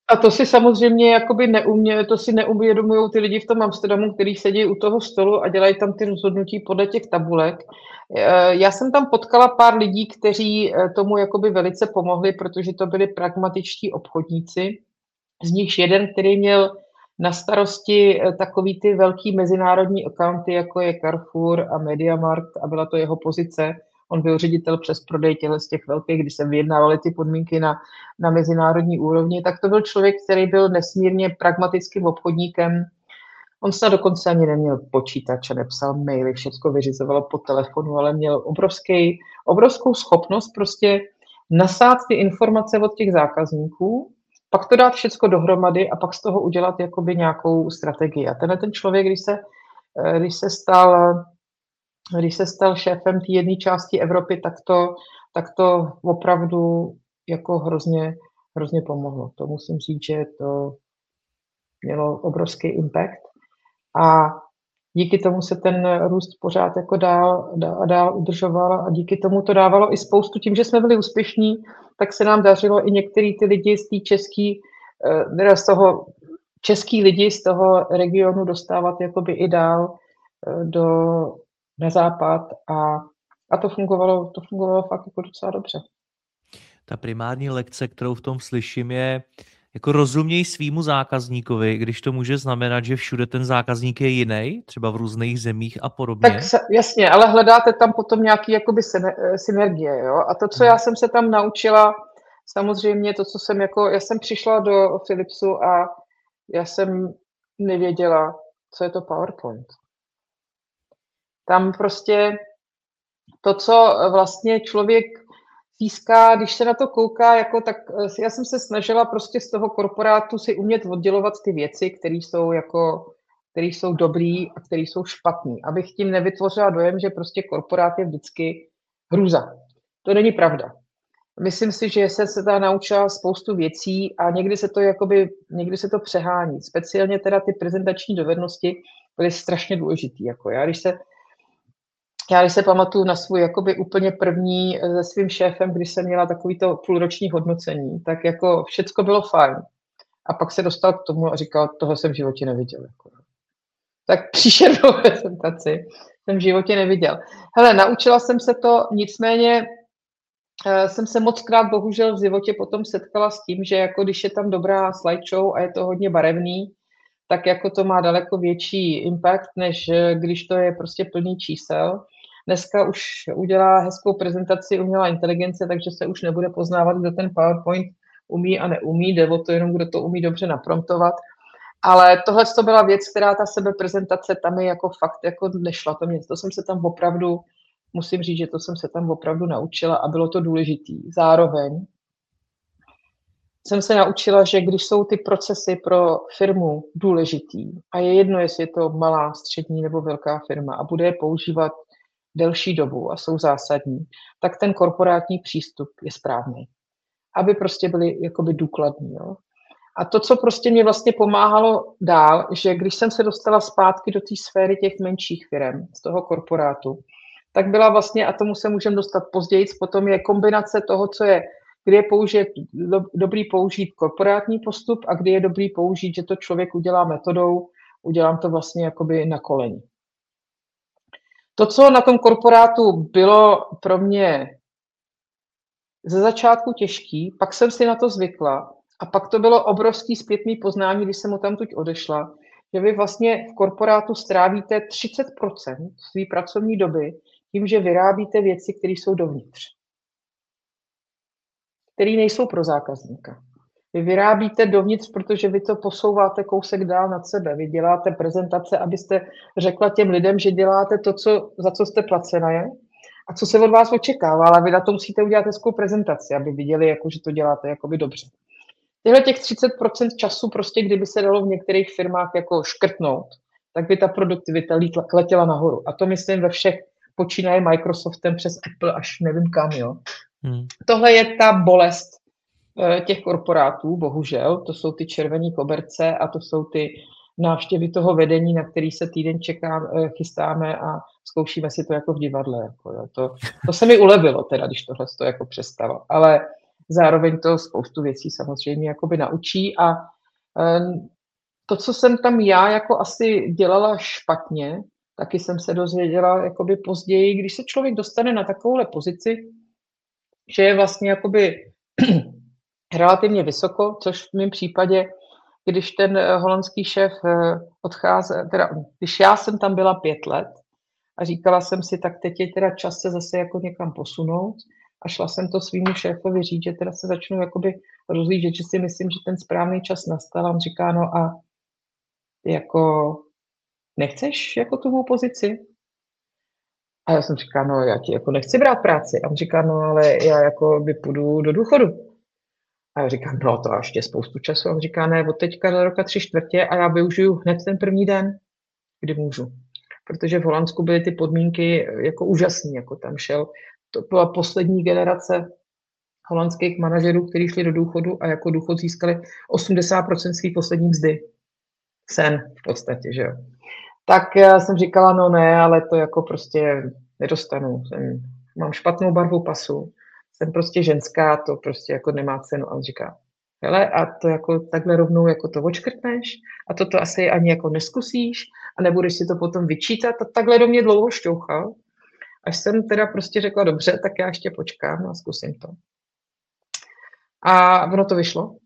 A to si samozřejmě jakoby neumě, to si neuvědomují ty lidi v tom Amsterdamu, kteří sedí u toho stolu a dělají tam ty rozhodnutí podle těch tabulek. Já jsem tam potkala pár lidí, kteří tomu jakoby velice pomohli, protože to byli pragmatičtí obchodníci. Z nich jeden, který měl na starosti takový ty velký mezinárodní accounty, jako je Carrefour a MediaMarkt, a byla to jeho pozice. On byl ředitel přes prodej těchto z těch velkých, kdy se vyjednávaly ty podmínky na, na mezinárodní úrovni, tak to byl člověk, který byl nesmírně pragmatickým obchodníkem. On snad dokonce ani neměl počítač a nepsal maily, všechno vyřizovalo po telefonu, ale měl obrovský, obrovskou schopnost prostě nasát ty informace od těch zákazníků, pak to dát všechno dohromady a pak z toho udělat jakoby nějakou strategii. A tenhle ten člověk, když se, když se stal Když se stal šéfem té jedné části Evropy, tak to, tak to opravdu jako hrozně, hrozně pomohlo. To musím říct, že to mělo obrovský impact. A díky tomu se ten růst pořád jako dál, dál, dál udržoval a díky tomu to dávalo i spoustu. Tím, že jsme byli úspěšní, tak se nám dařilo i některý ty lidi z té český, z toho český lidi z toho regionu dostávat jakoby i dál do na západ a, a to fungovalo, to fungovalo fakt jako docela dobře. Ta primární lekce, kterou v tom slyším, je jako rozuměj svýmu zákazníkovi, když to může znamenat, že všude ten zákazník je jiný, třeba v různých zemích a podobně. Tak jasně, ale hledáte tam potom nějaký jakoby synergie, jo? A to, co já jsem se tam naučila, samozřejmě to, co jsem jako, já jsem přišla do Philipsu a já jsem nevěděla, co je to PowerPoint. Tam prostě to, co vlastně člověk získá, když se na to kouká, jako tak já jsem se snažila prostě z toho korporátu si umět oddělovat ty věci, které jsou jako, které jsou dobrý a které jsou špatný, abych tím nevytvořila dojem, že prostě korporát je vždycky hrůza. To není pravda. Myslím si, že se se ta naučila spoustu věcí a někdy se to jakoby, někdy se to přehání. Speciálně teda ty prezentační dovednosti byly strašně důležitý. Jako já, když se Já když se pamatuju na svůj jakoby úplně první se svým šéfem, když jsem měla takovýto půlroční hodnocení, tak jako všecko bylo fajn. A pak se dostal k tomu a říkal, toho jsem v životě neviděl. Jako. Tak příšernou prezentaci jsem v životě neviděl. Hele, naučila jsem se to, nicméně jsem se moc krát bohužel v životě potom setkala s tím, že jako když je tam dobrá slideshow a je to hodně barevný, tak jako to má daleko větší impact, než když to je prostě plný čísel. Dneska už udělá hezkou prezentaci umělá inteligence, takže se už nebude poznávat, kdo ten PowerPoint umí a neumí, jde o to jenom, kdo to umí dobře napromptovat. Ale tohle to byla věc, která ta sebeprezentace tam je jako fakt jako nešla. To, mě, to jsem se tam opravdu, musím říct, že to jsem se tam opravdu naučila a bylo to důležitý. Zároveň jsem se naučila, že když jsou ty procesy pro firmu důležitý a je jedno, jestli je to malá, střední nebo velká firma a bude je používat delší dobu a jsou zásadní, tak ten korporátní přístup je správný. Aby prostě byli jakoby důkladní. Jo? A to, co prostě mě vlastně pomáhalo dál, že když jsem se dostala zpátky do té sféry těch menších firm, z toho korporátu, tak byla vlastně, a tomu se můžeme dostat později, potom je kombinace toho, co je, kdy je použít, do, dobrý použít korporátní postup a kdy je dobrý použít, že to člověk udělá metodou, udělám to vlastně jakoby na koleni. To, co na tom korporátu bylo pro mě ze začátku těžký, pak jsem si na to zvykla a pak to bylo obrovský zpětný poznání, když jsem odtamtud odešla, že vy vlastně v korporátu strávíte třicet procent své pracovní doby tím, že vyrábíte věci, které jsou dovnitř, které nejsou pro zákazníka. Vy vyrábíte dovnitř, protože vy to posouváte kousek dál nad sebe. Vy děláte prezentace, abyste řekla těm lidem, že děláte to, co, za co jste placena je a co se od vás očekává, ale vy na to musíte udělat hezkou prezentaci, aby viděli, jako, že to děláte jakoby dobře. Tyhle těch třicet procent času, prostě kdyby se dalo v některých firmách jako škrtnout, tak by ta produktivita letěla nahoru. A to myslím ve všech, počínaje Microsoftem přes Apple až nevím kam, jo. Hmm. Tohle je ta bolest těch korporátů, bohužel, to jsou ty červený koberce a to jsou ty návštěvy toho vedení, na který se týden čeká, chystáme a zkoušíme si to jako v divadle. Jako, jo. To, to se mi ulevilo teda, když tohle to jako přestalo. Ale zároveň to spoustu věcí samozřejmě jakoby naučí a to, co jsem tam já jako asi dělala špatně, taky jsem se dozvěděla jakoby později, když se člověk dostane na takovouhle pozici, že je vlastně jakoby relativně vysoko, což v mém případě, když ten holandský šéf odcházel, teda když já jsem tam byla pět let a říkala jsem si, tak teď je teda čas se zase jako někam posunout a šla jsem to svýmu šéfovi říct, že teda se začnu jakoby rozlížet, že si myslím, že ten správný čas nastal a on říká, no a jako nechceš jako tu mou pozici? A já jsem říkala, no já ti jako nechci brát práci. A on říká, no ale já jako by půjdu do důchodu. A já říkám, no to ještě spoustu času. A on říká, ne, od teďka do roka tři čtvrtě a já využiju hned ten první den, kdy můžu. Protože v Holandsku byly ty podmínky jako úžasný, jako tam šel. To byla poslední generace holandských manažerů, kteří šli do důchodu a jako důchod získali osmdesát procent svý poslední mzdy. Sen v podstatě, že jo. Tak já jsem říkala, no ne, ale to jako prostě nedostanu. Jsem, mám špatnou barvu pasu, jsem prostě ženská, to prostě jako nemá cenu. A on říká, hele, a to jako takhle rovnou jako to odškrtneš a toto asi ani jako neskusíš a nebudeš si to potom vyčítat. A takhle do mě dlouho šťouchal, až jsem teda prostě řekla, dobře, tak já ještě počkám a zkusím to. A ono to vyšlo.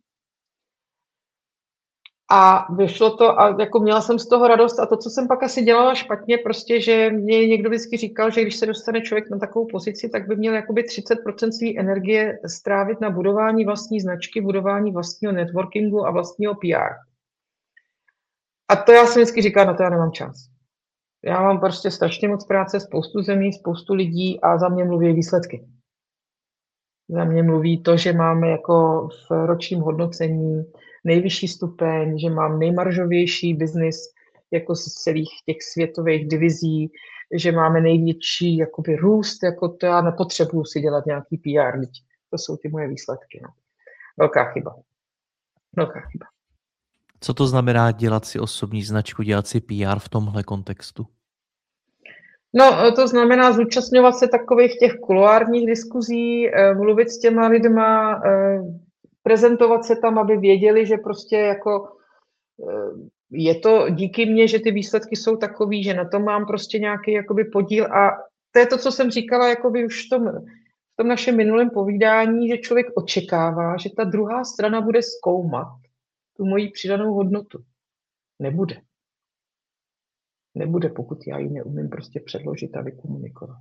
A vyšlo to a jako měla jsem z toho radost a to, co jsem pak asi dělala špatně, prostě, že mě někdo vždycky říkal, že když se dostane člověk na takovou pozici, tak by měl jakoby třicet procent své energie strávit na budování vlastní značky, budování vlastního networkingu a vlastního P R. A to já jsem vždycky říkala, no to já nemám čas. Já mám prostě strašně moc práce, spoustu zemí, spoustu lidí a za mě mluví výsledky. Za mě mluví to, že máme jako v ročním hodnocení nejvyšší stupeň, že mám nejmaržovější biznis jako z celých těch světových divizí, že máme největší jakoby růst, jako to já nepotřebuju si dělat nějaký P R, to jsou ty moje výsledky. No. Velká chyba. Velká chyba. Co to znamená dělat si osobní značku, dělat si P R v tomhle kontextu? No, to znamená zúčastňovat se takových těch kuloárních diskuzí, mluvit s těma lidma, prezentovat se tam, aby věděli, že prostě jako je to díky mně, že ty výsledky jsou takový, že na tom mám prostě nějaký jakoby podíl a to je to, co jsem říkala jakoby už v tom, v tom našem minulém povídání, že člověk očekává, že ta druhá strana bude zkoumat tu moji přidanou hodnotu. Nebude. Nebude, pokud já ji neumím prostě předložit a vykomunikovat.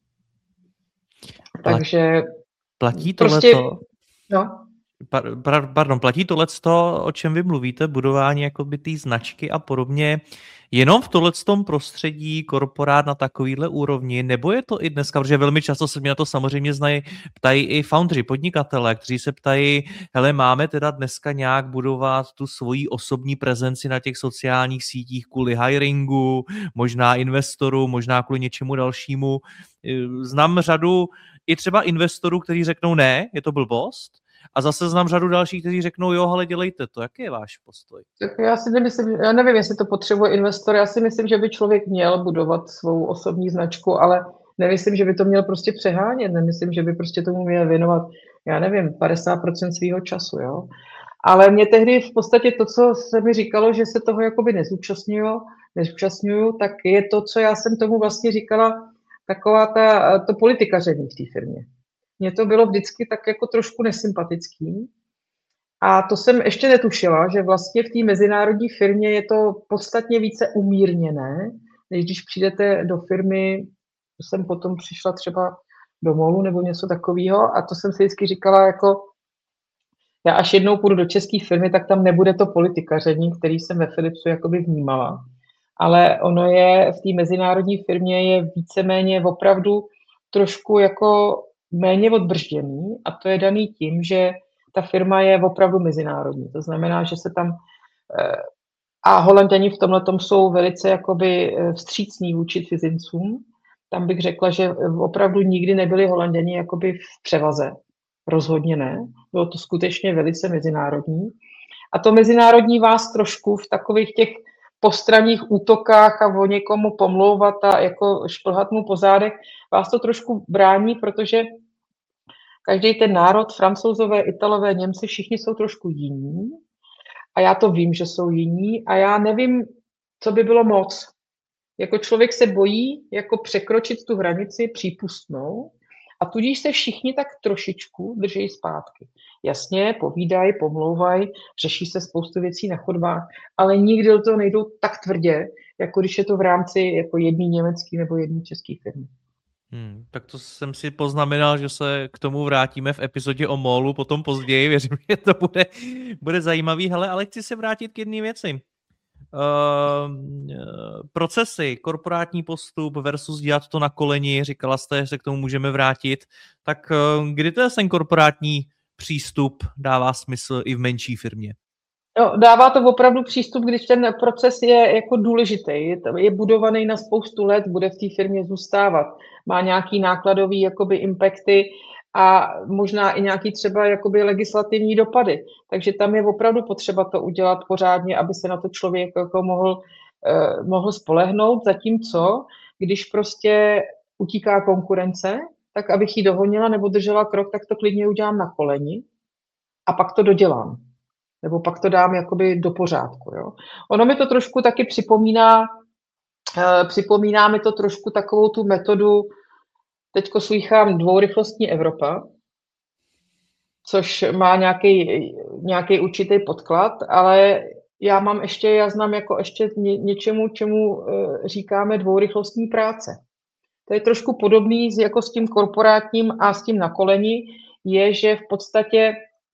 Takže platí tohleto? Prostě, no. Pardon, platí tohleto, o čem vy mluvíte, budování jakoby té značky a podobně, jenom v tohletom prostředí korporát na takovýhle úrovni, nebo je to i dneska, protože velmi často se mě na to samozřejmě znají, ptají i foundři, podnikatelé, kteří se ptají, hele, máme teda dneska nějak budovat tu svoji osobní prezenci na těch sociálních sítích kvůli hiringu, možná investorů, možná kvůli něčemu dalšímu. Znám řadu i třeba investorů, kteří řeknou ne, je to blbost, a zase znám řadu dalších, kteří řeknou, jo, ale dělejte to. Jaký je váš postoj? Tak já si nemyslím, já nevím, jestli to potřebuje investor. Já si myslím, že by člověk měl budovat svou osobní značku, ale nemyslím, že by to měl prostě přehánět. Nemyslím, že by prostě tomu měl věnovat, já nevím, padesát procent svýho času, jo. Ale mě tehdy v podstatě to, co se mi říkalo, že se toho jakoby nezúčastňuju, nezúčastňuju, tak je to, co já jsem tomu vlastně říkala, taková ta, to politikaření v té firmě. Mně to bylo vždycky tak jako trošku nesympatický. A to jsem ještě netušila, že vlastně v té mezinárodní firmě je to podstatně více umírněné, než když přijdete do firmy, jsem potom přišla třeba do molu nebo něco takového a to jsem si vždycky říkala jako, já až jednou půjdu do české firmy, tak tam nebude to politikaření, který jsem ve Philipsu jakoby vnímala. Ale ono je v té mezinárodní firmě je víceméně opravdu trošku jako méně odbržděný a to je daný tím, že ta firma je opravdu mezinárodní. To znamená, že se tam a Holanďani v tomhletom jsou velice jakoby vstřícní vůči cizincům. Tam bych řekla, že opravdu nikdy nebyli Holanďani jakoby v převaze. Rozhodně ne. Bylo to skutečně velice mezinárodní. A to mezinárodní vás trošku v takových těch postranních útokách a o někomu pomlouvat a jako šplhat mu po zádech, vás to trošku brání, protože Každý ten národ, Francouzové, Italové, Němci, všichni jsou trošku jiní. A já to vím, že jsou jiní a já nevím, co by bylo moc. Jako člověk se bojí jako překročit tu hranici přípustnou a tudíž se všichni tak trošičku drží zpátky. Jasně, povídají, pomlouvají, řeší se spoustu věcí na chodbách, ale nikdy do toho nejdou tak tvrdě, jako když je to v rámci jako jedný německý nebo jedný český firmy. Hmm, tak to jsem si poznamenal, že se k tomu vrátíme v epizodě o Mólu potom později, věřím, že to bude, bude zajímavý. Hele, ale chci se vrátit k jedné věci. Uh, procesy, korporátní postup versus dělat to na koleni, říkala jste, že se k tomu můžeme vrátit. Tak uh, kdy to je ten korporátní přístup dává smysl i v menší firmě? No, dává to opravdu přístup, když ten proces je jako důležitý, je, je budovaný na spoustu let, bude v té firmě zůstávat, má nějaký nákladový jakoby impacty a možná i nějaký třeba jakoby legislativní dopady. Takže tam je opravdu potřeba to udělat pořádně, aby se na to člověk jako mohl, eh, mohl spolehnout. Zatímco, když prostě utíká konkurence, tak abych ji dohonila nebo držela krok, tak to klidně udělám na koleni a pak to dodělám. Nebo pak to dám jakoby do pořádku. Jo. Ono mi to trošku taky připomíná, uh, připomíná mi to trošku takovou tu metodu, teďko slýchám dvourychlostní Evropa, což má nějaký, nějaký určitý podklad, ale já mám ještě, já znám jako ještě ně, něčemu, čemu uh, říkáme dvourychlostní práce. To je trošku podobný jako s tím korporátním a s tím na koleni, je, že v podstatě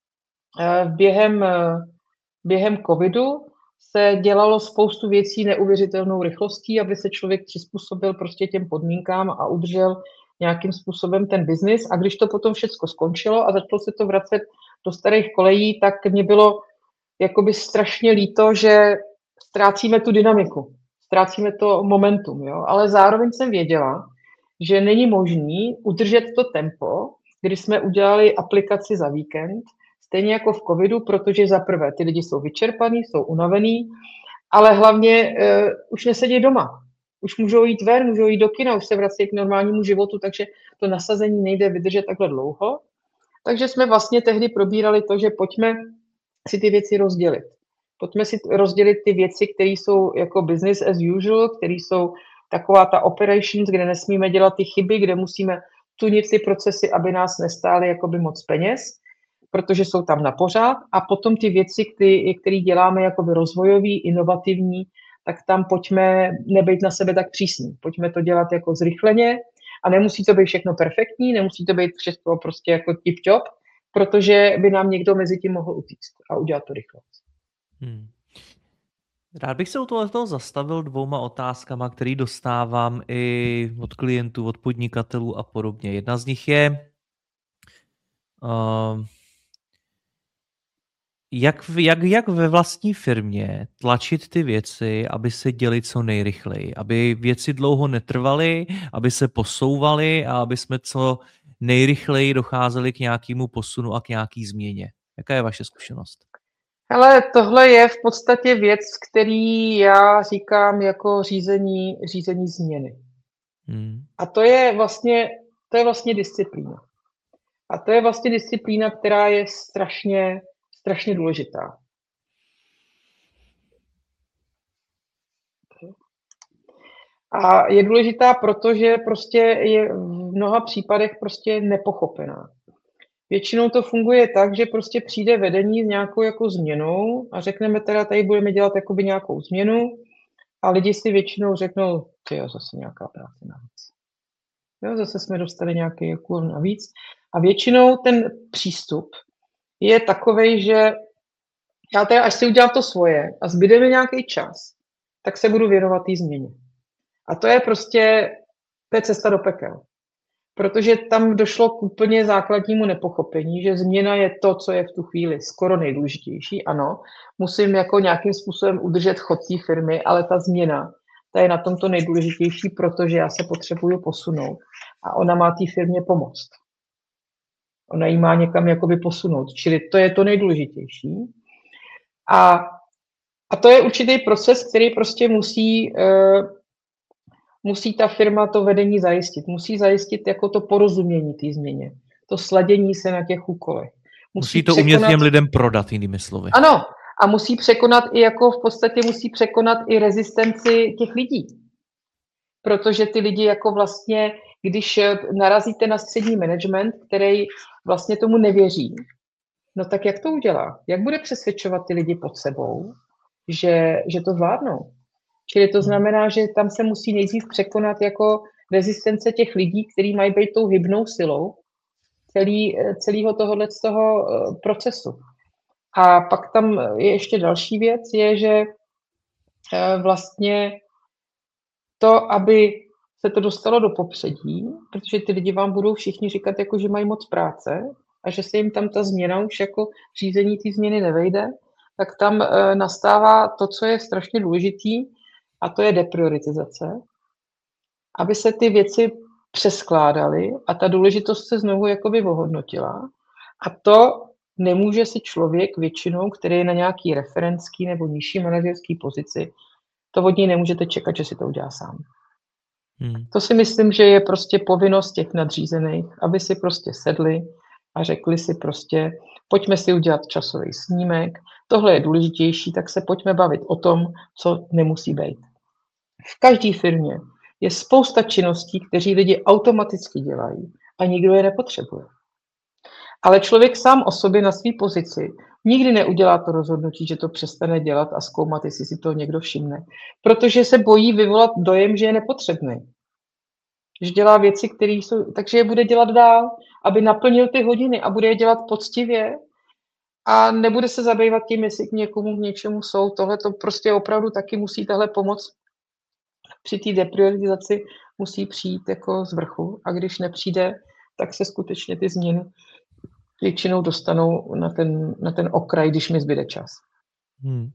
Během, během covidu se dělalo spoustu věcí neuvěřitelnou rychlostí, aby se člověk přizpůsobil prostě těm podmínkám a udržel nějakým způsobem ten biznis. A když to potom všechno skončilo a začalo se to vracet do starých kolejí, tak mě bylo jakoby strašně líto, že ztrácíme tu dynamiku, ztrácíme to momentum. Jo? Ale zároveň jsem věděla, že není možný udržet to tempo, kdy jsme udělali aplikaci za víkend, stejně jako v covidu, protože za prvé ty lidi jsou vyčerpaný, jsou unavený, ale hlavně uh, už nesedí doma. Už můžou jít ven, můžou jít do kina, už se vrací k normálnímu životu, takže to nasazení nejde vydržet takhle dlouho. Takže jsme vlastně tehdy probírali to, že pojďme si ty věci rozdělit. Pojďme si rozdělit ty věci, které jsou jako business as usual, které jsou taková ta operations, kde nesmíme dělat ty chyby, kde musíme tunit ty procesy, aby nás nestály jakoby moc peněz, protože jsou tam na pořád, a potom ty věci, které děláme jakoby rozvojový, inovativní, tak tam pojďme nebejt na sebe tak přísní. Pojďme to dělat jako zrychleně a nemusí to být všechno perfektní, nemusí to být všechno prostě jako tip-top, protože by nám někdo mezi tím mohl utíct a udělat to rychle. Hmm. Rád bych se u tohoto zastavil dvouma otázkama, které dostávám i od klientů, od podnikatelů a podobně. Jedna z nich je, uh, jak, jak, jak ve vlastní firmě tlačit ty věci, aby se děly co nejrychleji, aby věci dlouho netrvaly, aby se posouvaly a aby jsme co nejrychleji docházeli k nějakému posunu a k nějaký změně. Jaká je vaše zkušenost? Ale tohle je v podstatě věc, který já říkám jako řízení, řízení změny. Hmm. A to je vlastně, to je vlastně disciplína. A to je vlastně disciplína, která je strašně, strašně důležitá. A je důležitá, protože prostě je v mnoha případech prostě nepochopená. Většinou to funguje tak, že prostě přijde vedení s nějakou jako změnou a řekneme teda, tady budeme dělat jakoby nějakou změnu a lidi si většinou řeknou, tyjo, zase nějaká práce navíc. Jo, zase jsme dostali nějaký jako navíc. A většinou ten přístup je takovej, že já teda, až si udělám to svoje a zbyde mi nějaký čas, tak se budu věnovat té změně. A to je prostě, to je cesta do pekel. Protože tam došlo k úplně základnímu nepochopení, že změna je to, co je v tu chvíli skoro nejdůležitější. Ano, musím jako nějakým způsobem udržet chod té firmy, ale ta změna, ta je na tomto nejdůležitější, protože já se potřebuju posunout a ona má té firmě pomoct. Ona jí má někam jakoby posunout, čili to je to nejdůležitější. A, a to je určitý proces, který prostě musí... Uh, musí ta firma to vedení zajistit. Musí zajistit jako to porozumění té změně. to sladění se na těch úkolech. Musí, musí to překonat... umět těm lidem prodat, jinými slovy. Ano, a musí překonat i jako v podstatě musí překonat i rezistenci těch lidí. Protože ty lidi jako vlastně, když narazíte na střední management, který vlastně tomu nevěří, no tak jak to udělá? Jak bude přesvědčovat ty lidi pod sebou, že, že to zvládnou? Čili to znamená, že tam se musí nejdřív překonat jako rezistence těch lidí, kteří mají být tou hybnou silou celý, celého tohohle z toho procesu. A pak tam je ještě další věc, je, že vlastně to, aby se to dostalo do popředí, protože ty lidi vám budou všichni říkat, jako, že mají moc práce a že se jim tam ta změna už jako řízení té změny nevejde, tak tam e, nastává to, co je strašně důležitý, a to je deprioritizace, aby se ty věci přeskládaly a ta důležitost se znovu jakoby ohodnotila. A to nemůže si člověk většinou, který je na nějaký referentský nebo nižší manažerský pozici, to od něj nemůžete čekat, že si to udělá sám. Hmm. To si myslím, že je prostě povinnost těch nadřízených, aby si prostě sedli a řekli si prostě, pojďme si udělat časový snímek, tohle je důležitější, tak se pojďme bavit o tom, co nemusí být. V každé firmě je spousta činností, kteří lidi automaticky dělají a nikdo je nepotřebuje. Ale člověk sám o sobě na své pozici nikdy neudělá to rozhodnutí, že to přestane dělat a zkoumat, jestli si to někdo všimne. Protože se bojí vyvolat dojem, že je nepotřebný. Že dělá věci, které jsou, takže je bude dělat dál, aby naplnil ty hodiny a bude je dělat poctivě a nebude se zabývat tím, jestli k někomu k něčemu jsou. Tohle to prostě opravdu taky musí tahle pomoc při té deprioritizaci musí přijít jako z vrchu a když nepřijde, tak se skutečně ty změny většinou dostanou na ten, na ten okraj, když mi zbyde čas. Hmm.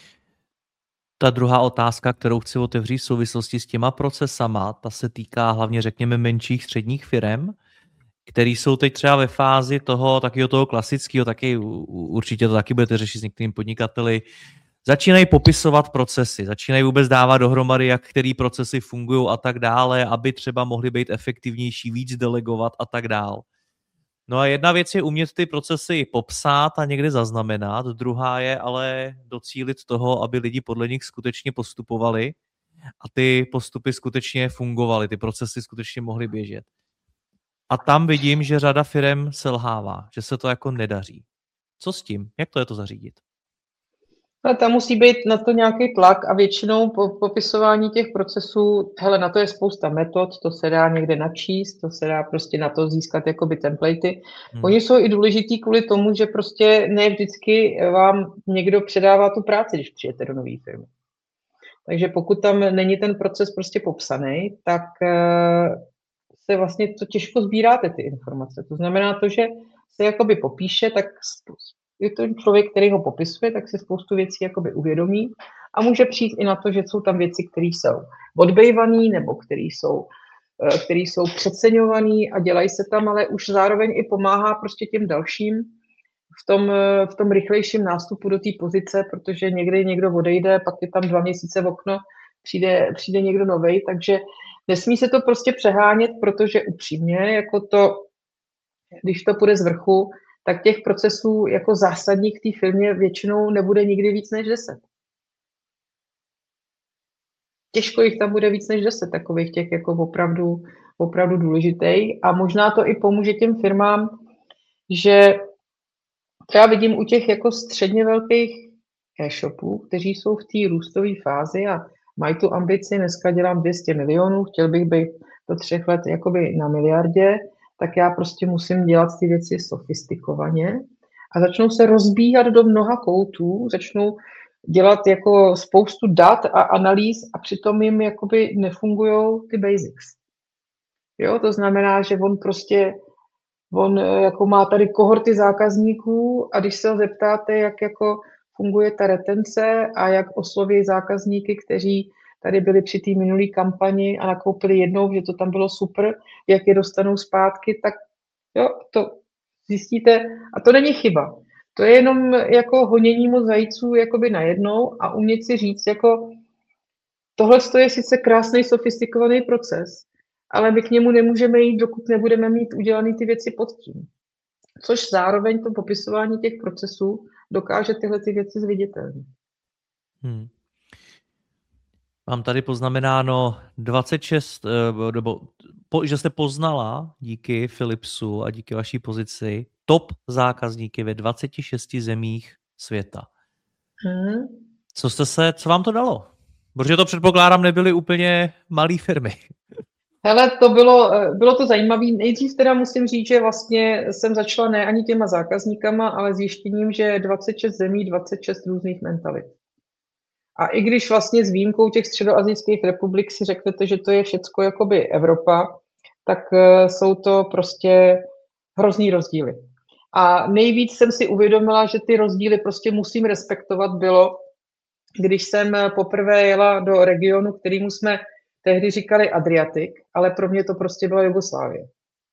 Ta druhá otázka, kterou chci otevřít v souvislosti s těma procesama, ta se týká hlavně, řekněme, menších středních firem, který jsou teď třeba ve fázi toho takového toho klasického, taky určitě to taky budete řešit s některými podnikateli, začínají popisovat procesy, začínají vůbec dávat dohromady, jak který procesy fungují a tak dále, aby třeba mohly být efektivnější, víc delegovat a tak dále. No a jedna věc je umět ty procesy popsat a někde zaznamenat, druhá je ale docílit toho, aby lidi podle nich skutečně postupovali a ty postupy skutečně fungovaly, ty procesy skutečně mohly běžet. A tam vidím, že řada firem selhává, že se to jako nedaří. Co s tím? Jak to je to zařídit? No, tam musí být na to nějaký tlak a většinou po popisování těch procesů, hele, na to je spousta metod, to se dá někde načíst, to se dá prostě na to získat jakoby templatey. Hmm. Oni jsou i důležitý kvůli tomu, že prostě ne vždycky vám někdo předává tu práci, když přijete do nové firmy. Takže pokud tam není ten proces prostě popsaný, tak se vlastně to těžko sbíráte ty informace. To znamená to, že se jakoby popíše, tak je to člověk, který ho popisuje, tak se spoustu věcí jakoby uvědomí a může přijít i na to, že jsou tam věci, které jsou odbejvané nebo které jsou, které jsou přeceňované a dělají se tam, ale už zároveň i pomáhá prostě těm dalším v tom, v tom rychlejším nástupu do té pozice, protože někdy někdo odejde, pak je tam dva měsíce v okno, přijde, přijde někdo novej, takže nesmí se to prostě přehánět, protože upřímně, jako to, když to půjde z vrchu, tak těch procesů jako zásadních v té firmě většinou nebude nikdy víc než deset. Těžko jich tam bude víc než deset, takových těch jako opravdu, opravdu důležitých. A možná to i pomůže těm firmám, že já vidím u těch jako středně velkých e-shopů, kteří jsou v té růstové fázi a mají tu ambici, dneska dělám dvě stě milionů, chtěl bych být do třech let jakoby na miliardě, tak já prostě musím dělat ty věci sofistikovaně a začnou se rozbíhat do mnoha koutů, začnou dělat jako spoustu dat a analýz a přitom jim jakoby nefungujou ty basics. Jo, to znamená, že on prostě, on jako má tady kohorty zákazníků a když se ho zeptáte, jak jako funguje ta retence a jak osloví zákazníky, kteří tady byli při té minulé kampani a nakoupili jednou, že to tam bylo super, jak je dostanou zpátky, tak jo, to zjistíte. A to není chyba. To je jenom jako honění moc zajíců jakoby najednou a umět si říct, jako tohle je sice krásný, sofistikovaný proces, ale my k němu nemůžeme jít, dokud nebudeme mít udělané ty věci pod tím. Což zároveň to popisování těch procesů dokáže tyhle ty věci zviditelnit. Hmm. Mám tady poznamenáno dvacet šest, nebo po, že jste poznala díky Philipsu a díky vaší pozici top zákazníky ve dvaceti šesti zemích světa. Hmm. Co jste se, co vám to dalo? Protože to předpokládám nebyly úplně malé firmy. Hele, to bylo, bylo to zajímavé. Nejdřív teda musím říct, že vlastně jsem začala ne ani těma zákazníkama, ale zjištěním, že dvacet šest zemí, dvacet šest různých mentalit. A i když vlastně s výjimkou těch středoasijských republik si řeknete, že to je všecko jakoby Evropa, tak jsou to prostě hrozný rozdíly. A nejvíc jsem si uvědomila, že ty rozdíly prostě musím respektovat, bylo, když jsem poprvé jela do regionu, kterýmu jsme tehdy říkali Adriatic, ale pro mě to prostě byla Jugoslávie.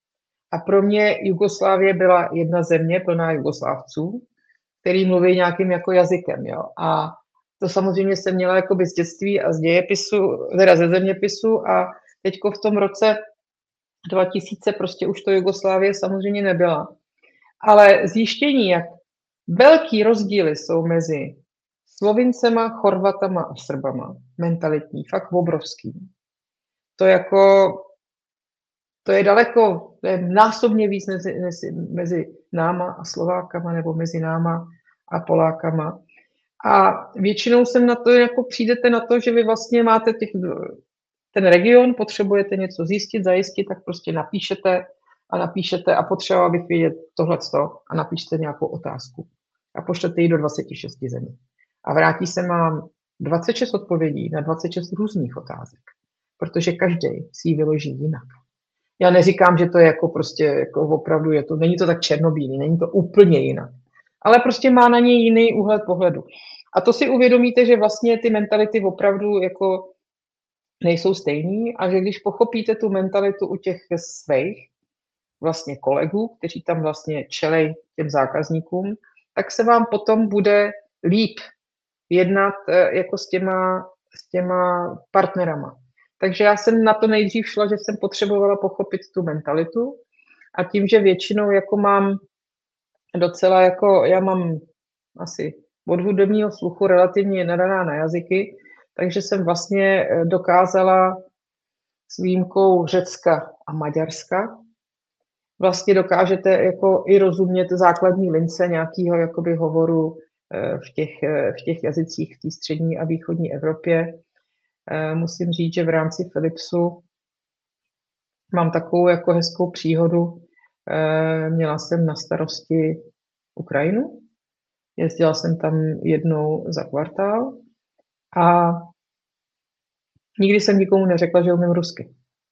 A pro mě Jugoslávie byla jedna země plná Jugoslávců, který mluví nějakým jako jazykem. Jo? A to samozřejmě jsem měla jakoby z dětství a z dějepisu, teda ze zeměpisu a teďko v tom roce dva tisíce prostě už to Jugoslávie samozřejmě nebyla. Ale zjištění, jak velký rozdíly jsou mezi Slovincema, Chorvatama a Srbama, mentalitní, fakt obrovský. To jako, to je daleko, to je násobně víc mezi, mezi, mezi náma a Slovákama nebo mezi náma a Polákama. A většinou jsem na to, jako přijdete na to, že vy vlastně máte těch, ten region, potřebujete něco zjistit, zajistit, tak prostě napíšete a napíšete a potřeba bych vědět tohleto a napíšete nějakou otázku. A pošlete ji do dvaceti šesti zemí. A vrátí se vám dvacet šest odpovědí na dvacet šest různých otázek. Protože každý si ji vyloží jinak. Já neříkám, že to je jako prostě, jako opravdu je to, není to tak černobílý, není to úplně jinak. Ale prostě má na něj jiný úhled pohledu. A to si uvědomíte, že vlastně ty mentality opravdu jako nejsou stejný a že když pochopíte tu mentalitu u těch svých vlastně kolegů, kteří tam vlastně čelej těm zákazníkům, tak se vám potom bude líp jednat jako s těma, s těma partnerama. Takže já jsem na to nejdřív šla, že jsem potřebovala pochopit tu mentalitu a tím, že většinou jako mám docela jako, já mám asi od hudebního sluchu relativně nadaná na jazyky, takže jsem vlastně dokázala s výjimkou Řecka a Maďarska, vlastně dokážete jako i rozumět základní lince nějakého jakoby hovoru v těch, v těch jazycích v té střední a východní Evropě. Musím říct, že v rámci Philipsu mám takovou jako hezkou příhodu. Měla jsem na starosti Ukrajinu, jezdila jsem tam jednou za kvartál a nikdy jsem nikomu neřekla, že umím rusky.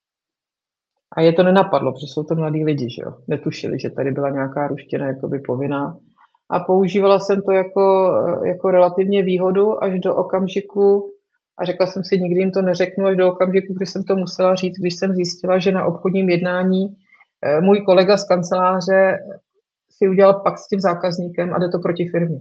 A je to nenapadlo, protože jsou to mladí lidi, že jo. Netušili, že tady byla nějaká ruština jakoby povinná. A používala jsem to jako, jako relativně výhodu až do okamžiku, a řekla jsem si, nikdy jim to neřeknu, až do okamžiku, kdy jsem to musela říct, když jsem zjistila, že na obchodním jednání můj kolega z kanceláře si udělal pakt s tím zákazníkem a jde to proti firmě.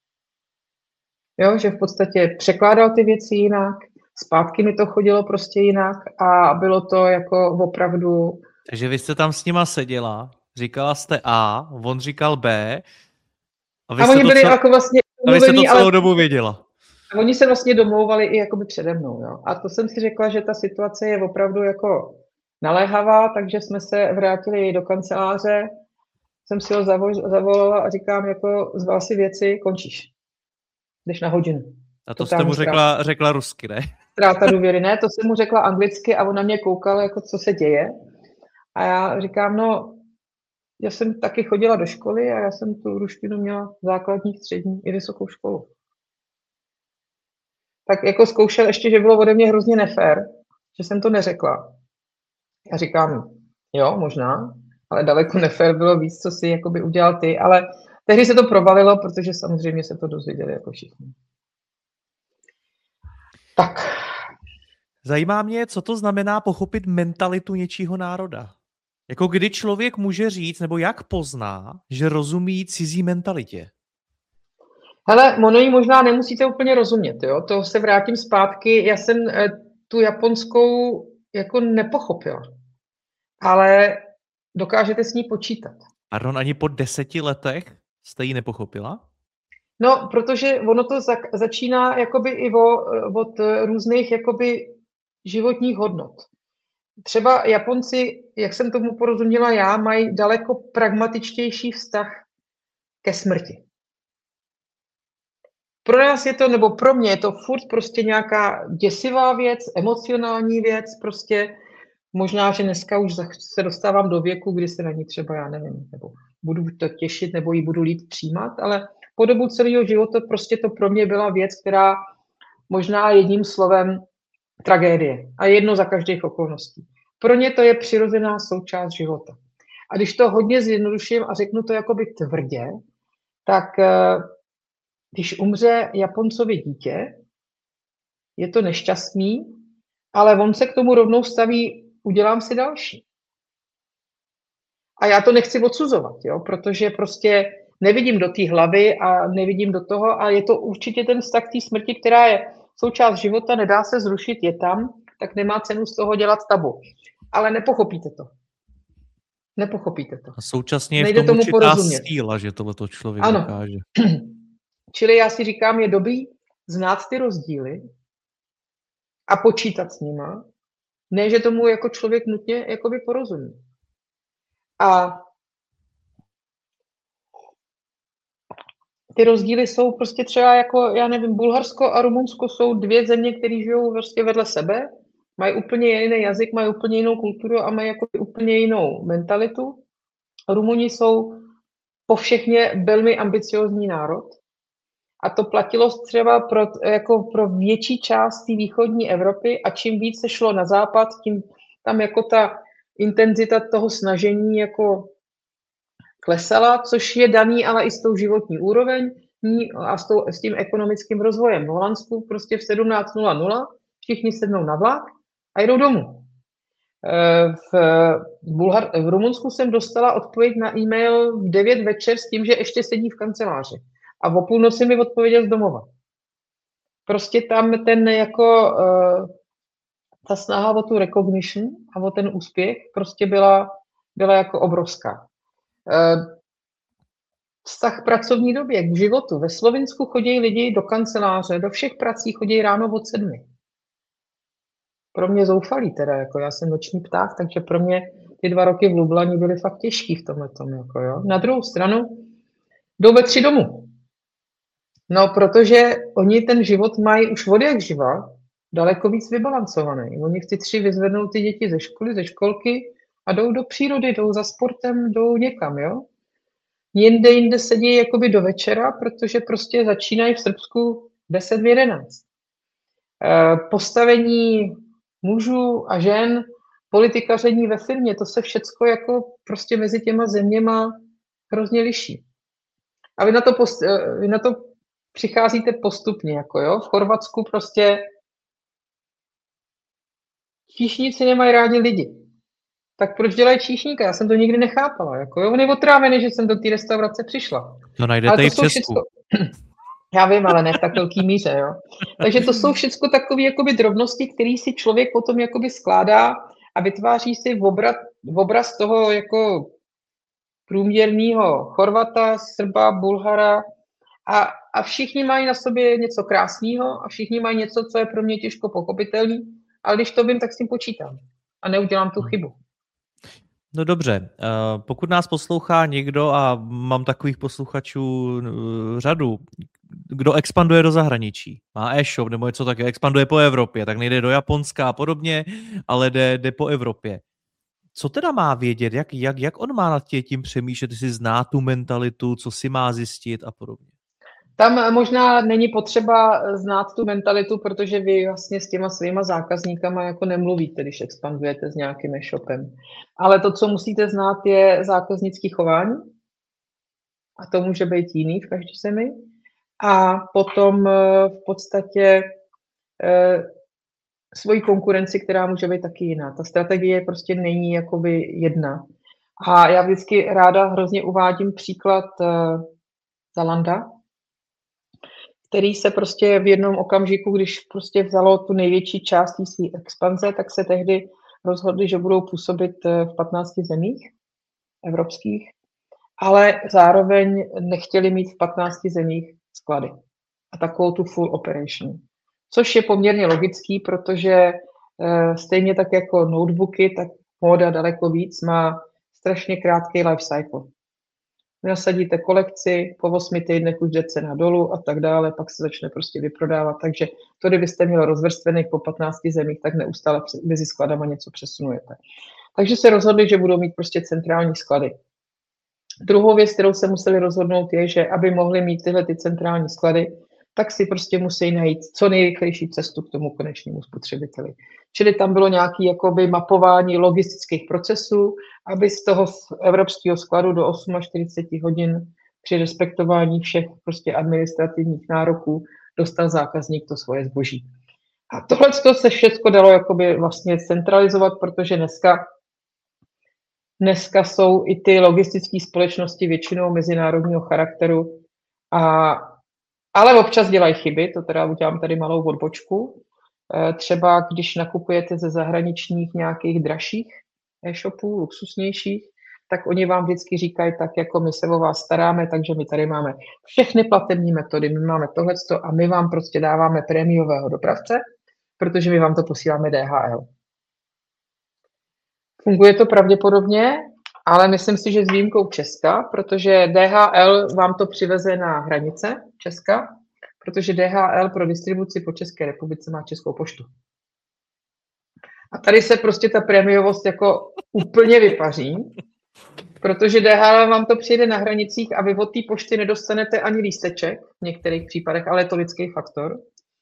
Jo, že v podstatě překládal ty věci jinak, zpátky mi to chodilo prostě jinak a bylo to jako opravdu... Takže vy jste tam s nima seděla, říkala jste A, on říkal B a vy a jste oni to byli cel... jako vlastně a vy jste to celou ale... dobu věděla. A oni se vlastně domlouvali i jakoby přede mnou. Jo. A to jsem si řekla, že ta situace je opravdu jako naléhavá, takže jsme se vrátili do kanceláře, jsem si ho zavolala a říkám, jako zval si věci, končíš. Jdeš na hodinu. A to jste mu řekla, řekla rusky, ne? Ztráta důvěry, ne, to jsem mu řekla anglicky a on na mě koukal, jako co se děje. A já říkám, no, já jsem taky chodila do školy a já jsem tu ruštinu měla základní, střední i vysokou školu. Tak jako zkoušel ještě, že bylo ode mě hrozně nefér, že jsem to neřekla. Já říkám, jo, možná, ale daleko nefér bylo víc, co si jakoby udělal ty, ale tehdy se to provalilo, protože samozřejmě se to dozvěděli jako všichni. Tak. Zajímá mě, co to znamená pochopit mentalitu něčího národa. Jako kdy člověk může říct, nebo jak pozná, že rozumí cizí mentalitě? Hele, ono ji možná nemusíte úplně rozumět, jo? To se vrátím zpátky. Já jsem tu japonskou jako nepochopila. ale dokážete s ní počítat. Pardon, ani po deseti letech jste ji nepochopila? No, protože ono to za, začíná jakoby i o, od různých jakoby životních hodnot. Třeba Japonci, jak jsem tomu porozuměla já, mají daleko pragmatičtější vztah ke smrti. Pro nás je to, nebo pro mě je to furt prostě nějaká děsivá věc, emocionální věc, prostě možná, že dneska už se dostávám do věku, kdy se na ní třeba, já nevím, nebo budu to těšit, nebo ji budu líp přijímat, ale po dobu celého života prostě to pro mě byla věc, která možná jedním slovem tragédie a jedno za každých okolností. Pro ně to je přirozená součást života. A když to hodně zjednoduším a řeknu to jakoby tvrdě, tak když umře Japoncovi dítě, je to nešťastný, ale on se k tomu rovnou staví, udělám si další. A já to nechci odsuzovat, jo, protože prostě nevidím do té hlavy a nevidím do toho a je to určitě ten vztah té smrti, která je součást života, nedá se zrušit, je tam, tak nemá cenu z toho dělat tabu. Ale nepochopíte to. Nepochopíte to. A současně je Nejde v tom tomu určitá porozumět. síla, že tohleto člověk ano. dokáže. Čili já si říkám, je dobrý znát ty rozdíly a počítat s nima, ne, že tomu jako člověk nutně jakoby porozumí. A ty rozdíly jsou prostě třeba jako, já nevím, Bulharsko a Rumunsko jsou dvě země, které žijou vlastně vedle sebe, mají úplně jiný jazyk, mají úplně jinou kulturu a mají jako úplně jinou mentalitu. Rumuni jsou po všechně velmi ambiciózní národ a to platilo třeba pro, jako pro větší část té východní Evropy a čím víc se šlo na západ, tím tam jako ta intenzita toho snažení jako klesala, což je daný ale i s tou životní úroveň a s, tou, s tím ekonomickým rozvojem. V Holandsku prostě v sedmnáct nula nula všichni sednou na vlak a jdou domů. V, Bulhar, v Rumunsku jsem dostala odpověď na e-mail v devět večer s tím, že ještě sedí v kanceláři. A o půlnoci mi odpověděl z domova. Prostě tam ten jako ta snaha o tu recognition a o ten úspěch prostě byla, byla jako obrovská. Vztah pracovní době k životu. Ve Slovinsku chodí lidi do kanceláře, do všech prací chodí ráno od sedmi. Pro mě zoufalý teda, jako já jsem noční pták, takže pro mě ty dva roky v Lublani byly fakt těžký v tomhletom, jako jo. Na druhou stranu jdou ve tři domů. No, protože oni ten život mají už od jak živa daleko víc vybalancovaný. Oni v ty tři vyzvednou ty děti ze školy, ze školky a jdou do přírody, jdou za sportem, jdou někam, jo. Jinde, jinde sedí jakoby do večera, protože prostě začínají v Srbsku deset v jedenáct. E, postavení mužů a žen, politikaření ve firmě, to se všecko jako prostě mezi těma zeměma hrozně liší. A vy na to, post, vy na to přicházíte postupně, jako jo. V Chorvatsku prostě číšníci nemají rádi lidi. Tak proč dělají číšníka? Já jsem to nikdy nechápala. Jako, jo? On je otrávený, že jsem do té restaurace přišla. To najdete i v Česku. Já vím, ale ne v tak velký míře. Jo? Takže to jsou všechno takové jakoby drobnosti, které si člověk potom jakoby skládá a vytváří si obraz, obraz toho jako průměrného Chorvata, Srba, Bulhara a, a všichni mají na sobě něco krásného a všichni mají něco, co je pro mě těžko pochopitelné, ale když to vím, tak s tím počítám a neudělám tu chybu. No dobře, pokud nás poslouchá někdo a mám takových posluchačů řadu, kdo expanduje do zahraničí, má e-shop nebo něco také, expanduje po Evropě, tak nejde do Japonska a podobně, ale jde, jde po Evropě. Co teda má vědět, jak, jak, jak on má nad tím přemýšlet, jestli zná tu mentalitu, co si má zjistit a podobně? Tam možná není potřeba znát tu mentalitu, protože vy vlastně s těma svýma zákazníkama jako nemluvíte, když expandujete s nějakým e-shopem. Ale to, co musíte znát, je zákaznické chování. A to může být jiný v každé zemi. A potom v podstatě eh, svoji konkurenci, která může být taky jiná. Ta strategie prostě není jakoby jedna. A já vždycky ráda hrozně uvádím příklad eh, Zalanda, který se prostě v jednom okamžiku, když prostě vzalo tu největší část své expanze, tak se tehdy rozhodli, že budou působit v patnácti zemích evropských, ale zároveň nechtěli mít v patnácti zemích sklady a takovou tu full operation. Což je poměrně logický, protože stejně tak jako notebooky, tak móda daleko víc má strašně krátký life cycle. Nasadíte kolekci, po osmi týdnech už jde cena dolů a tak dále, pak se začne prostě vyprodávat. Takže to, kdybyste měli rozvrstvených po patnácti zemích, tak neustále mezi skladama něco přesunujete. Takže se rozhodli, že budou mít prostě centrální sklady. Druhou věc, kterou se museli rozhodnout, je, že aby mohli mít tyhle ty centrální sklady, tak si prostě musí najít co nejrychlejší cestu k tomu konečnému spotřebiteli. Čili tam bylo nějaké jakoby mapování logistických procesů, aby z toho evropského skladu do čtyřiceti osmi hodin při respektování všech prostě administrativních nároků dostal zákazník to svoje zboží. A tohle se všechno dalo jakoby vlastně centralizovat, protože dneska, dneska jsou i ty logistické společnosti většinou mezinárodního charakteru, a, ale občas dělají chyby, to teda udělám tady malou odbočku. Třeba když nakupujete ze zahraničních nějakých dražších e-shopů, luxusnějších, tak oni vám vždycky říkají, tak jako my se o vás staráme, takže my tady máme všechny platební metody, my máme tohleto a my vám prostě dáváme prémiového dopravce, protože my vám to posíláme D H L. Funguje to pravděpodobně, ale myslím si, že s výjimkou Česka, protože D H L vám to přiveze na hranice Česka, protože D H L pro distribuci po České republice má Českou poštu. A tady se prostě ta prémiovost jako úplně vypaří, protože D H L vám to přijde na hranicích a vy od té pošty nedostanete ani lísteček v některých případech, ale je to lidský faktor.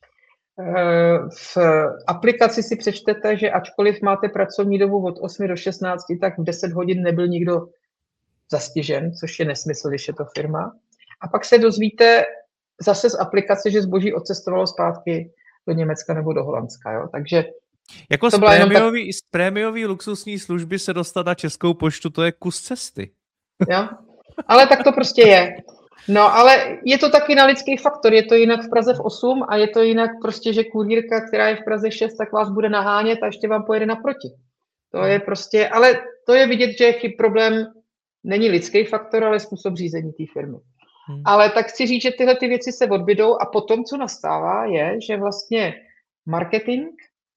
V aplikaci si přečtete, že ačkoliv máte pracovní dobu od osmi do šestnácti, tak v deset hodin nebyl nikdo zastižen, což je nesmysl, když je to firma. A pak se dozvíte zase z aplikace, že zboží odcestovalo zpátky do Německa nebo do Holandska. Jo? Takže jako z prémiový, tak... z prémiový luxusní služby se dostat na Českou poštu, to je kus cesty. Jo? Ale tak to prostě je. No, ale je to taky na lidský faktor. Je to jinak v Praze v osm a je to jinak prostě, že kurýrka, která je v Praze šest, tak vás bude nahánět a ještě vám pojede naproti. To je prostě, ale to je vidět, že problém není lidský faktor, ale způsob řízení té firmy. Hmm. Ale tak chci říct, že tyhle ty věci se odbydou a potom, co nastává, je, že vlastně marketing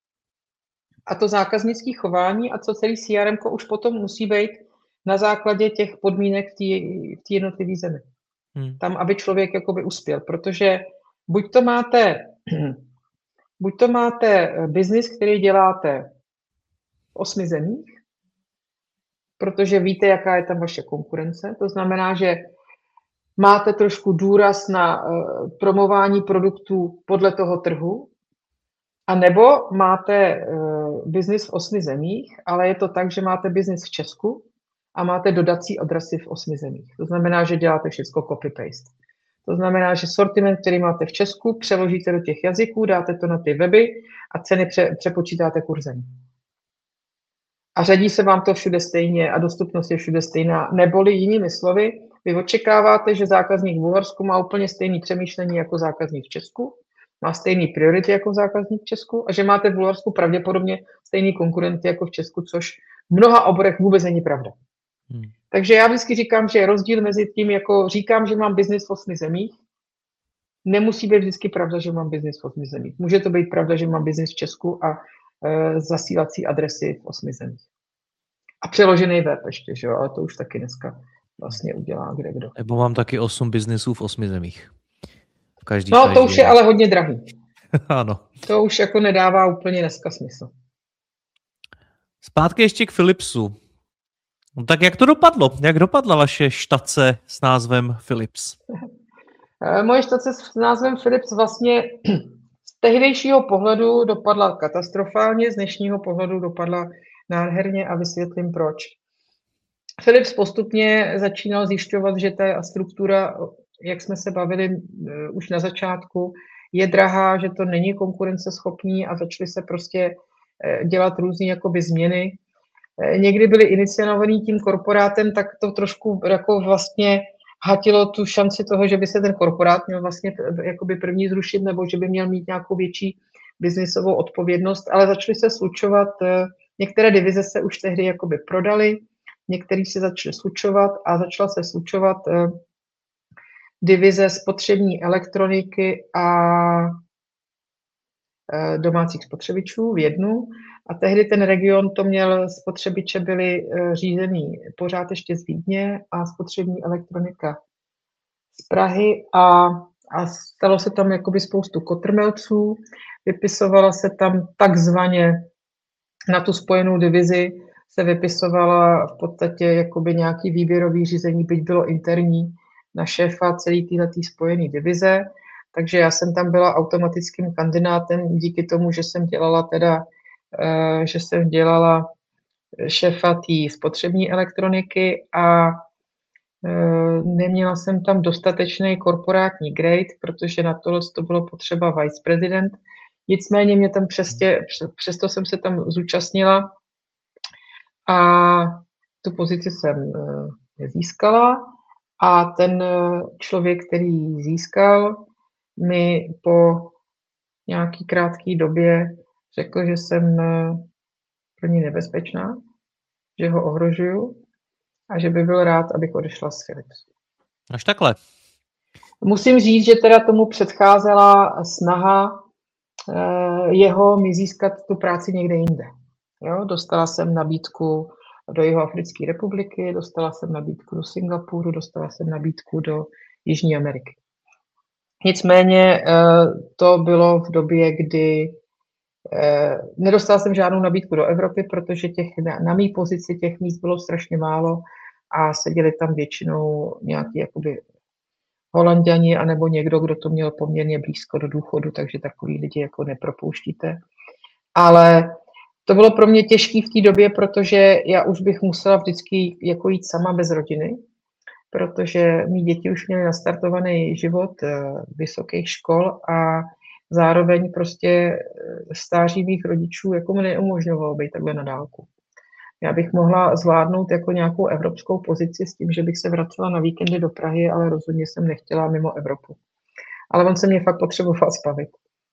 a to zákaznické chování a co celý C R M už potom musí být na základě těch podmínek v té jednotlivé zemi. Hmm. Tam, aby člověk jakoby uspěl, protože buď to máte, buď to máte biznis, který děláte v osmi zemích, protože víte, jaká je tam vaše konkurence, to znamená, že máte trošku důraz na uh, promování produktů podle toho trhu, a nebo máte uh, biznis v osmi zemích, ale je to tak, že máte biznis v Česku a máte dodací adresy v osmi zemích. To znamená, že děláte všechno copy-paste. To znamená, že sortiment, který máte v Česku, přeložíte do těch jazyků, dáte to na ty weby a ceny pře- přepočítáte kurzem. A řadí se vám to všude stejně a dostupnost je všude stejná. Neboli jinými slovy, vy očekáváte, že zákazník v Bulharsku má úplně stejné přemýšlení jako zákazník v Česku, má stejné priority jako zákazník v Česku a že máte v Bulharsku pravděpodobně stejný konkurenty jako v Česku, což v mnoha oborech vůbec není pravda. Hmm. Takže já vždycky říkám, že je rozdíl mezi tím, jako říkám, že mám biznis v osmi zemích, nemusí být vždycky pravda, že mám biznis v osmi zemích. Může to být pravda, že mám biznis v Česku a e, zasílací adresy v osmi zemích. A přeložený web ještě, že jo, ale to už taky dneska vlastně udělá kde kdo. Nebo mám taky osm biznisů v osmi zemích. V každý no to už je ale hodně drahý. Ano. To už jako nedává úplně dneska smysl. Zpátky ještě k Philipsu. No tak jak to dopadlo? Jak dopadla vaše štace s názvem Philips? Moje štace s názvem Philips vlastně z tehdejšího pohledu dopadla katastrofálně, z dnešního pohledu dopadla nádherně a vysvětlím proč. Philips postupně začínal zjišťovat, že ta struktura, jak jsme se bavili už na začátku, je drahá, že to není konkurenceschopný a začaly se prostě dělat různé jakoby změny. Někdy byly iniciovaný tím korporátem, tak to trošku jako vlastně hatilo tu šanci toho, že by se ten korporát měl vlastně jakoby první zrušit nebo že by měl mít nějakou větší biznisovou odpovědnost, ale začaly se slučovat Některé divize se už tehdy jakoby prodaly, některé se začaly slučovat a začala se slučovat divize spotřební elektroniky a domácích spotřebičů v jednu. A tehdy ten region to měl, spotřebiče byly řízený pořád ještě z Vídně a spotřební elektronika z Prahy a, a stalo se tam jakoby spoustu kotrmelců. Vypisovala se tam takzvaně na tu spojenou divizi se vypisovala v podstatě jakoby nějaký výběrový řízení, byť bylo interní, na šéfa celý téhletý spojený divize. Takže já jsem tam byla automatickým kandidátem díky tomu, že jsem dělala teda, že jsem dělala šéfa té spotřební elektroniky a neměla jsem tam dostatečný korporátní grade, protože na tohle to bylo potřeba vice prezident. Nicméně mě tam přestě, přesto jsem se tam zúčastnila a tu pozici jsem nezískala a ten člověk, který ji získal, mi po nějaký krátké době řekl, že jsem pro ní nebezpečná, že ho ohrožuju a že by byl rád, abych odešla z Philips. Až takhle. Musím říct, že teda tomu předcházela snaha jeho mi získat tu práci někde jinde. Jo? Dostala jsem nabídku do Jihoafrické republiky, dostala jsem nabídku do Singapuru, dostala jsem nabídku do Jižní Ameriky. Nicméně to bylo v době, kdy nedostala jsem žádnou nabídku do Evropy, protože těch, na, na mý pozici těch míst bylo strašně málo a seděli tam většinou nějaký jakoby Holanďani anebo někdo, kdo to měl poměrně blízko do důchodu, takže takový lidi jako nepropouštíte. Ale to bylo pro mě těžké v té době, protože já už bych musela vždycky jako jít sama bez rodiny, protože mý děti už měly nastartovaný život vysokých škol a zároveň prostě stáří mých rodičů jako mi neumožňovalo být takhle na dálku. Já bych mohla zvládnout jako nějakou evropskou pozici s tím, že bych se vracela na víkendy do Prahy, ale rozhodně jsem nechtěla mimo Evropu. Ale on se mě fakt potřeboval zbavit.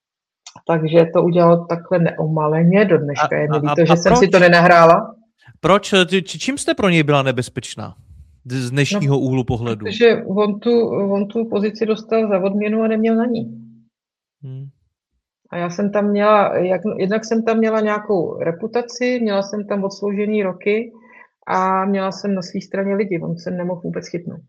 Takže to udělal takhle neomaleně do dneška. Je mi líto, že jsem si to nenahrála. Proč? Čím jste pro něj byla nebezpečná? Z dnešního no, úhlu pohledu. Protože on tu, on tu pozici dostal za odměnu a neměl na ní. Hmm. A já jsem tam měla, jak, jednak jsem tam měla nějakou reputaci, měla jsem tam odsloužený roky a měla jsem na své straně lidi, on se nemohl vůbec chytnout.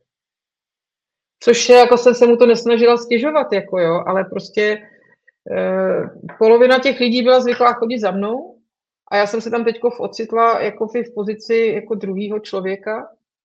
Což je, jako jsem se mu to nesnažila stěžovat, jako jo, ale prostě eh, polovina těch lidí byla zvyklá chodit za mnou a já jsem se tam teďko ocitla jako v pozici jako druhýho člověka,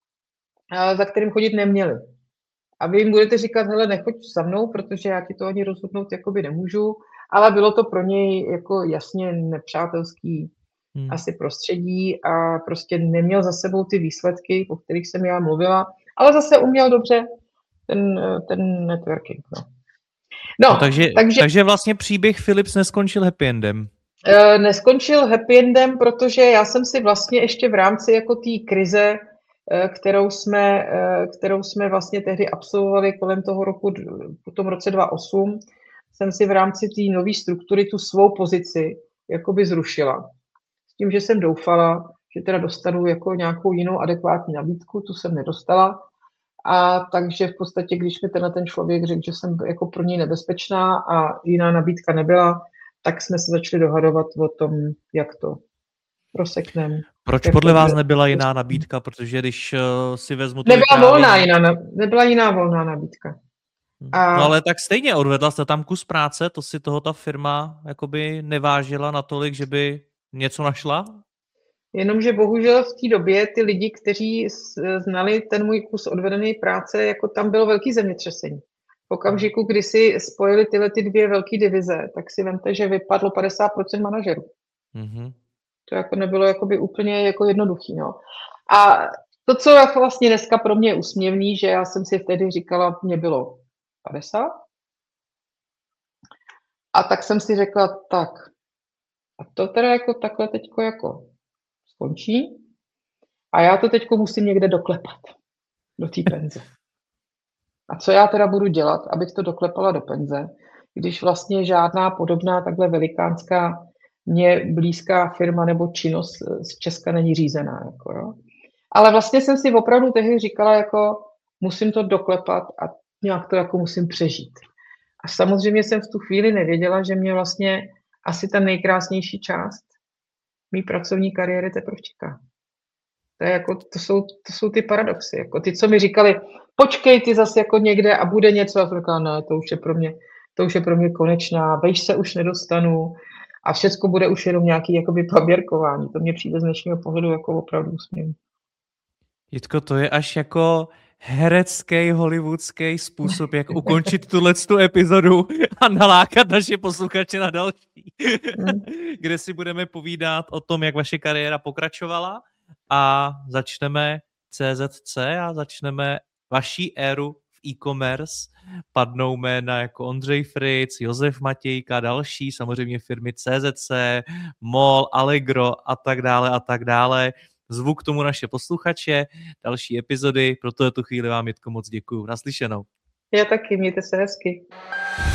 eh, za kterým chodit neměli. A vy jim budete říkat, hele, nechoď za mnou, protože já ti to ani rozhodnout jakoby nemůžu, ale bylo to pro něj jako jasně nepřátelský hmm. asi prostředí a prostě neměl za sebou ty výsledky, o kterých jsem já mluvila, ale zase uměl dobře ten, ten networking. No. No, no takže, takže, takže vlastně příběh Philips neskončil happy endem. Uh, neskončil happy endem, protože já jsem si vlastně ještě v rámci jako té krize, kterou jsme, kterou jsme vlastně tehdy absolvovali kolem toho roku, po tom roce dva tisíce osm, jsem si v rámci té nové struktury tu svou pozici jakoby zrušila. S tím, že jsem doufala, že teda dostanu jako nějakou jinou adekvátní nabídku, tu jsem nedostala. A takže v podstatě, když mi tenhle ten člověk řekl, že jsem jako pro něj nebezpečná a jiná nabídka nebyla, tak jsme se začali dohadovat o tom, jak to prosekneme. Proč podle vás nebyla jiná nabídka? Protože když si vezmu... Nebyla vyprávění... volná jiná, nebyla jiná volná nabídka. A... No ale tak stejně odvedla jste tam kus práce, to si toho ta firma jakoby nevážila natolik, že by něco našla? Jenomže bohužel v té době ty lidi, kteří znali ten můj kus odvedené práce, jako tam bylo velký zemětřesení. V okamžiku, kdy si spojili tyhle ty dvě velké divize, tak si vemte, že vypadlo padesát procent manažerů. Mm-hmm. To jako nebylo jakoby úplně jako jednoduchý. No. A to, co jako vlastně dneska pro mě je úsměvný, že já jsem si vtedy říkala, mě bylo padesát. A tak jsem si řekla, tak, a to teda jako takhle teďko jako skončí. A já to teďko musím někde doklepat do té penze. A co já teda budu dělat, abych to doklepala do penze, když vlastně žádná podobná takhle velikánská mě blízká firma nebo činnost z Česka není řízená. Jako, jo. Ale vlastně jsem si opravdu tehdy říkala, jako musím to doklepat a nějak to jako musím přežít. A samozřejmě jsem v tu chvíli nevěděla, že mě vlastně asi ta nejkrásnější část mý pracovní kariéry teprve čeká. To, je jako, to, jsou, to jsou ty paradoxy. Jako ty, co mi říkali, počkej ty zase jako někde a bude něco. A jsem říkala, ne, to už je pro mě, to už je pro mě konečná, vejš se už nedostanu a všecko bude už jenom nějaký jakoby paběrkování. To mě přijde z dnešního pohledu jako opravdu úsměv. Jitko, to je až jako herecký, hollywoodský způsob, jak ukončit tuhletu epizodu a nalákat naše posluchače na další, mm. kde si budeme povídat o tom, jak vaše kariéra pokračovala a začneme C Z C a začneme vaší éru v e-commerce. Padnou jména jako Ondřej Fritz, Josef Matějka, další, samozřejmě firmy C Z C, MOL, Allegro a tak dále a tak dále. Zvu k tomu naše posluchače, další epizody, pro tuto chvíli vám, Jitko, moc děkuju. Naslyšenou. Já taky, mějte se hezky.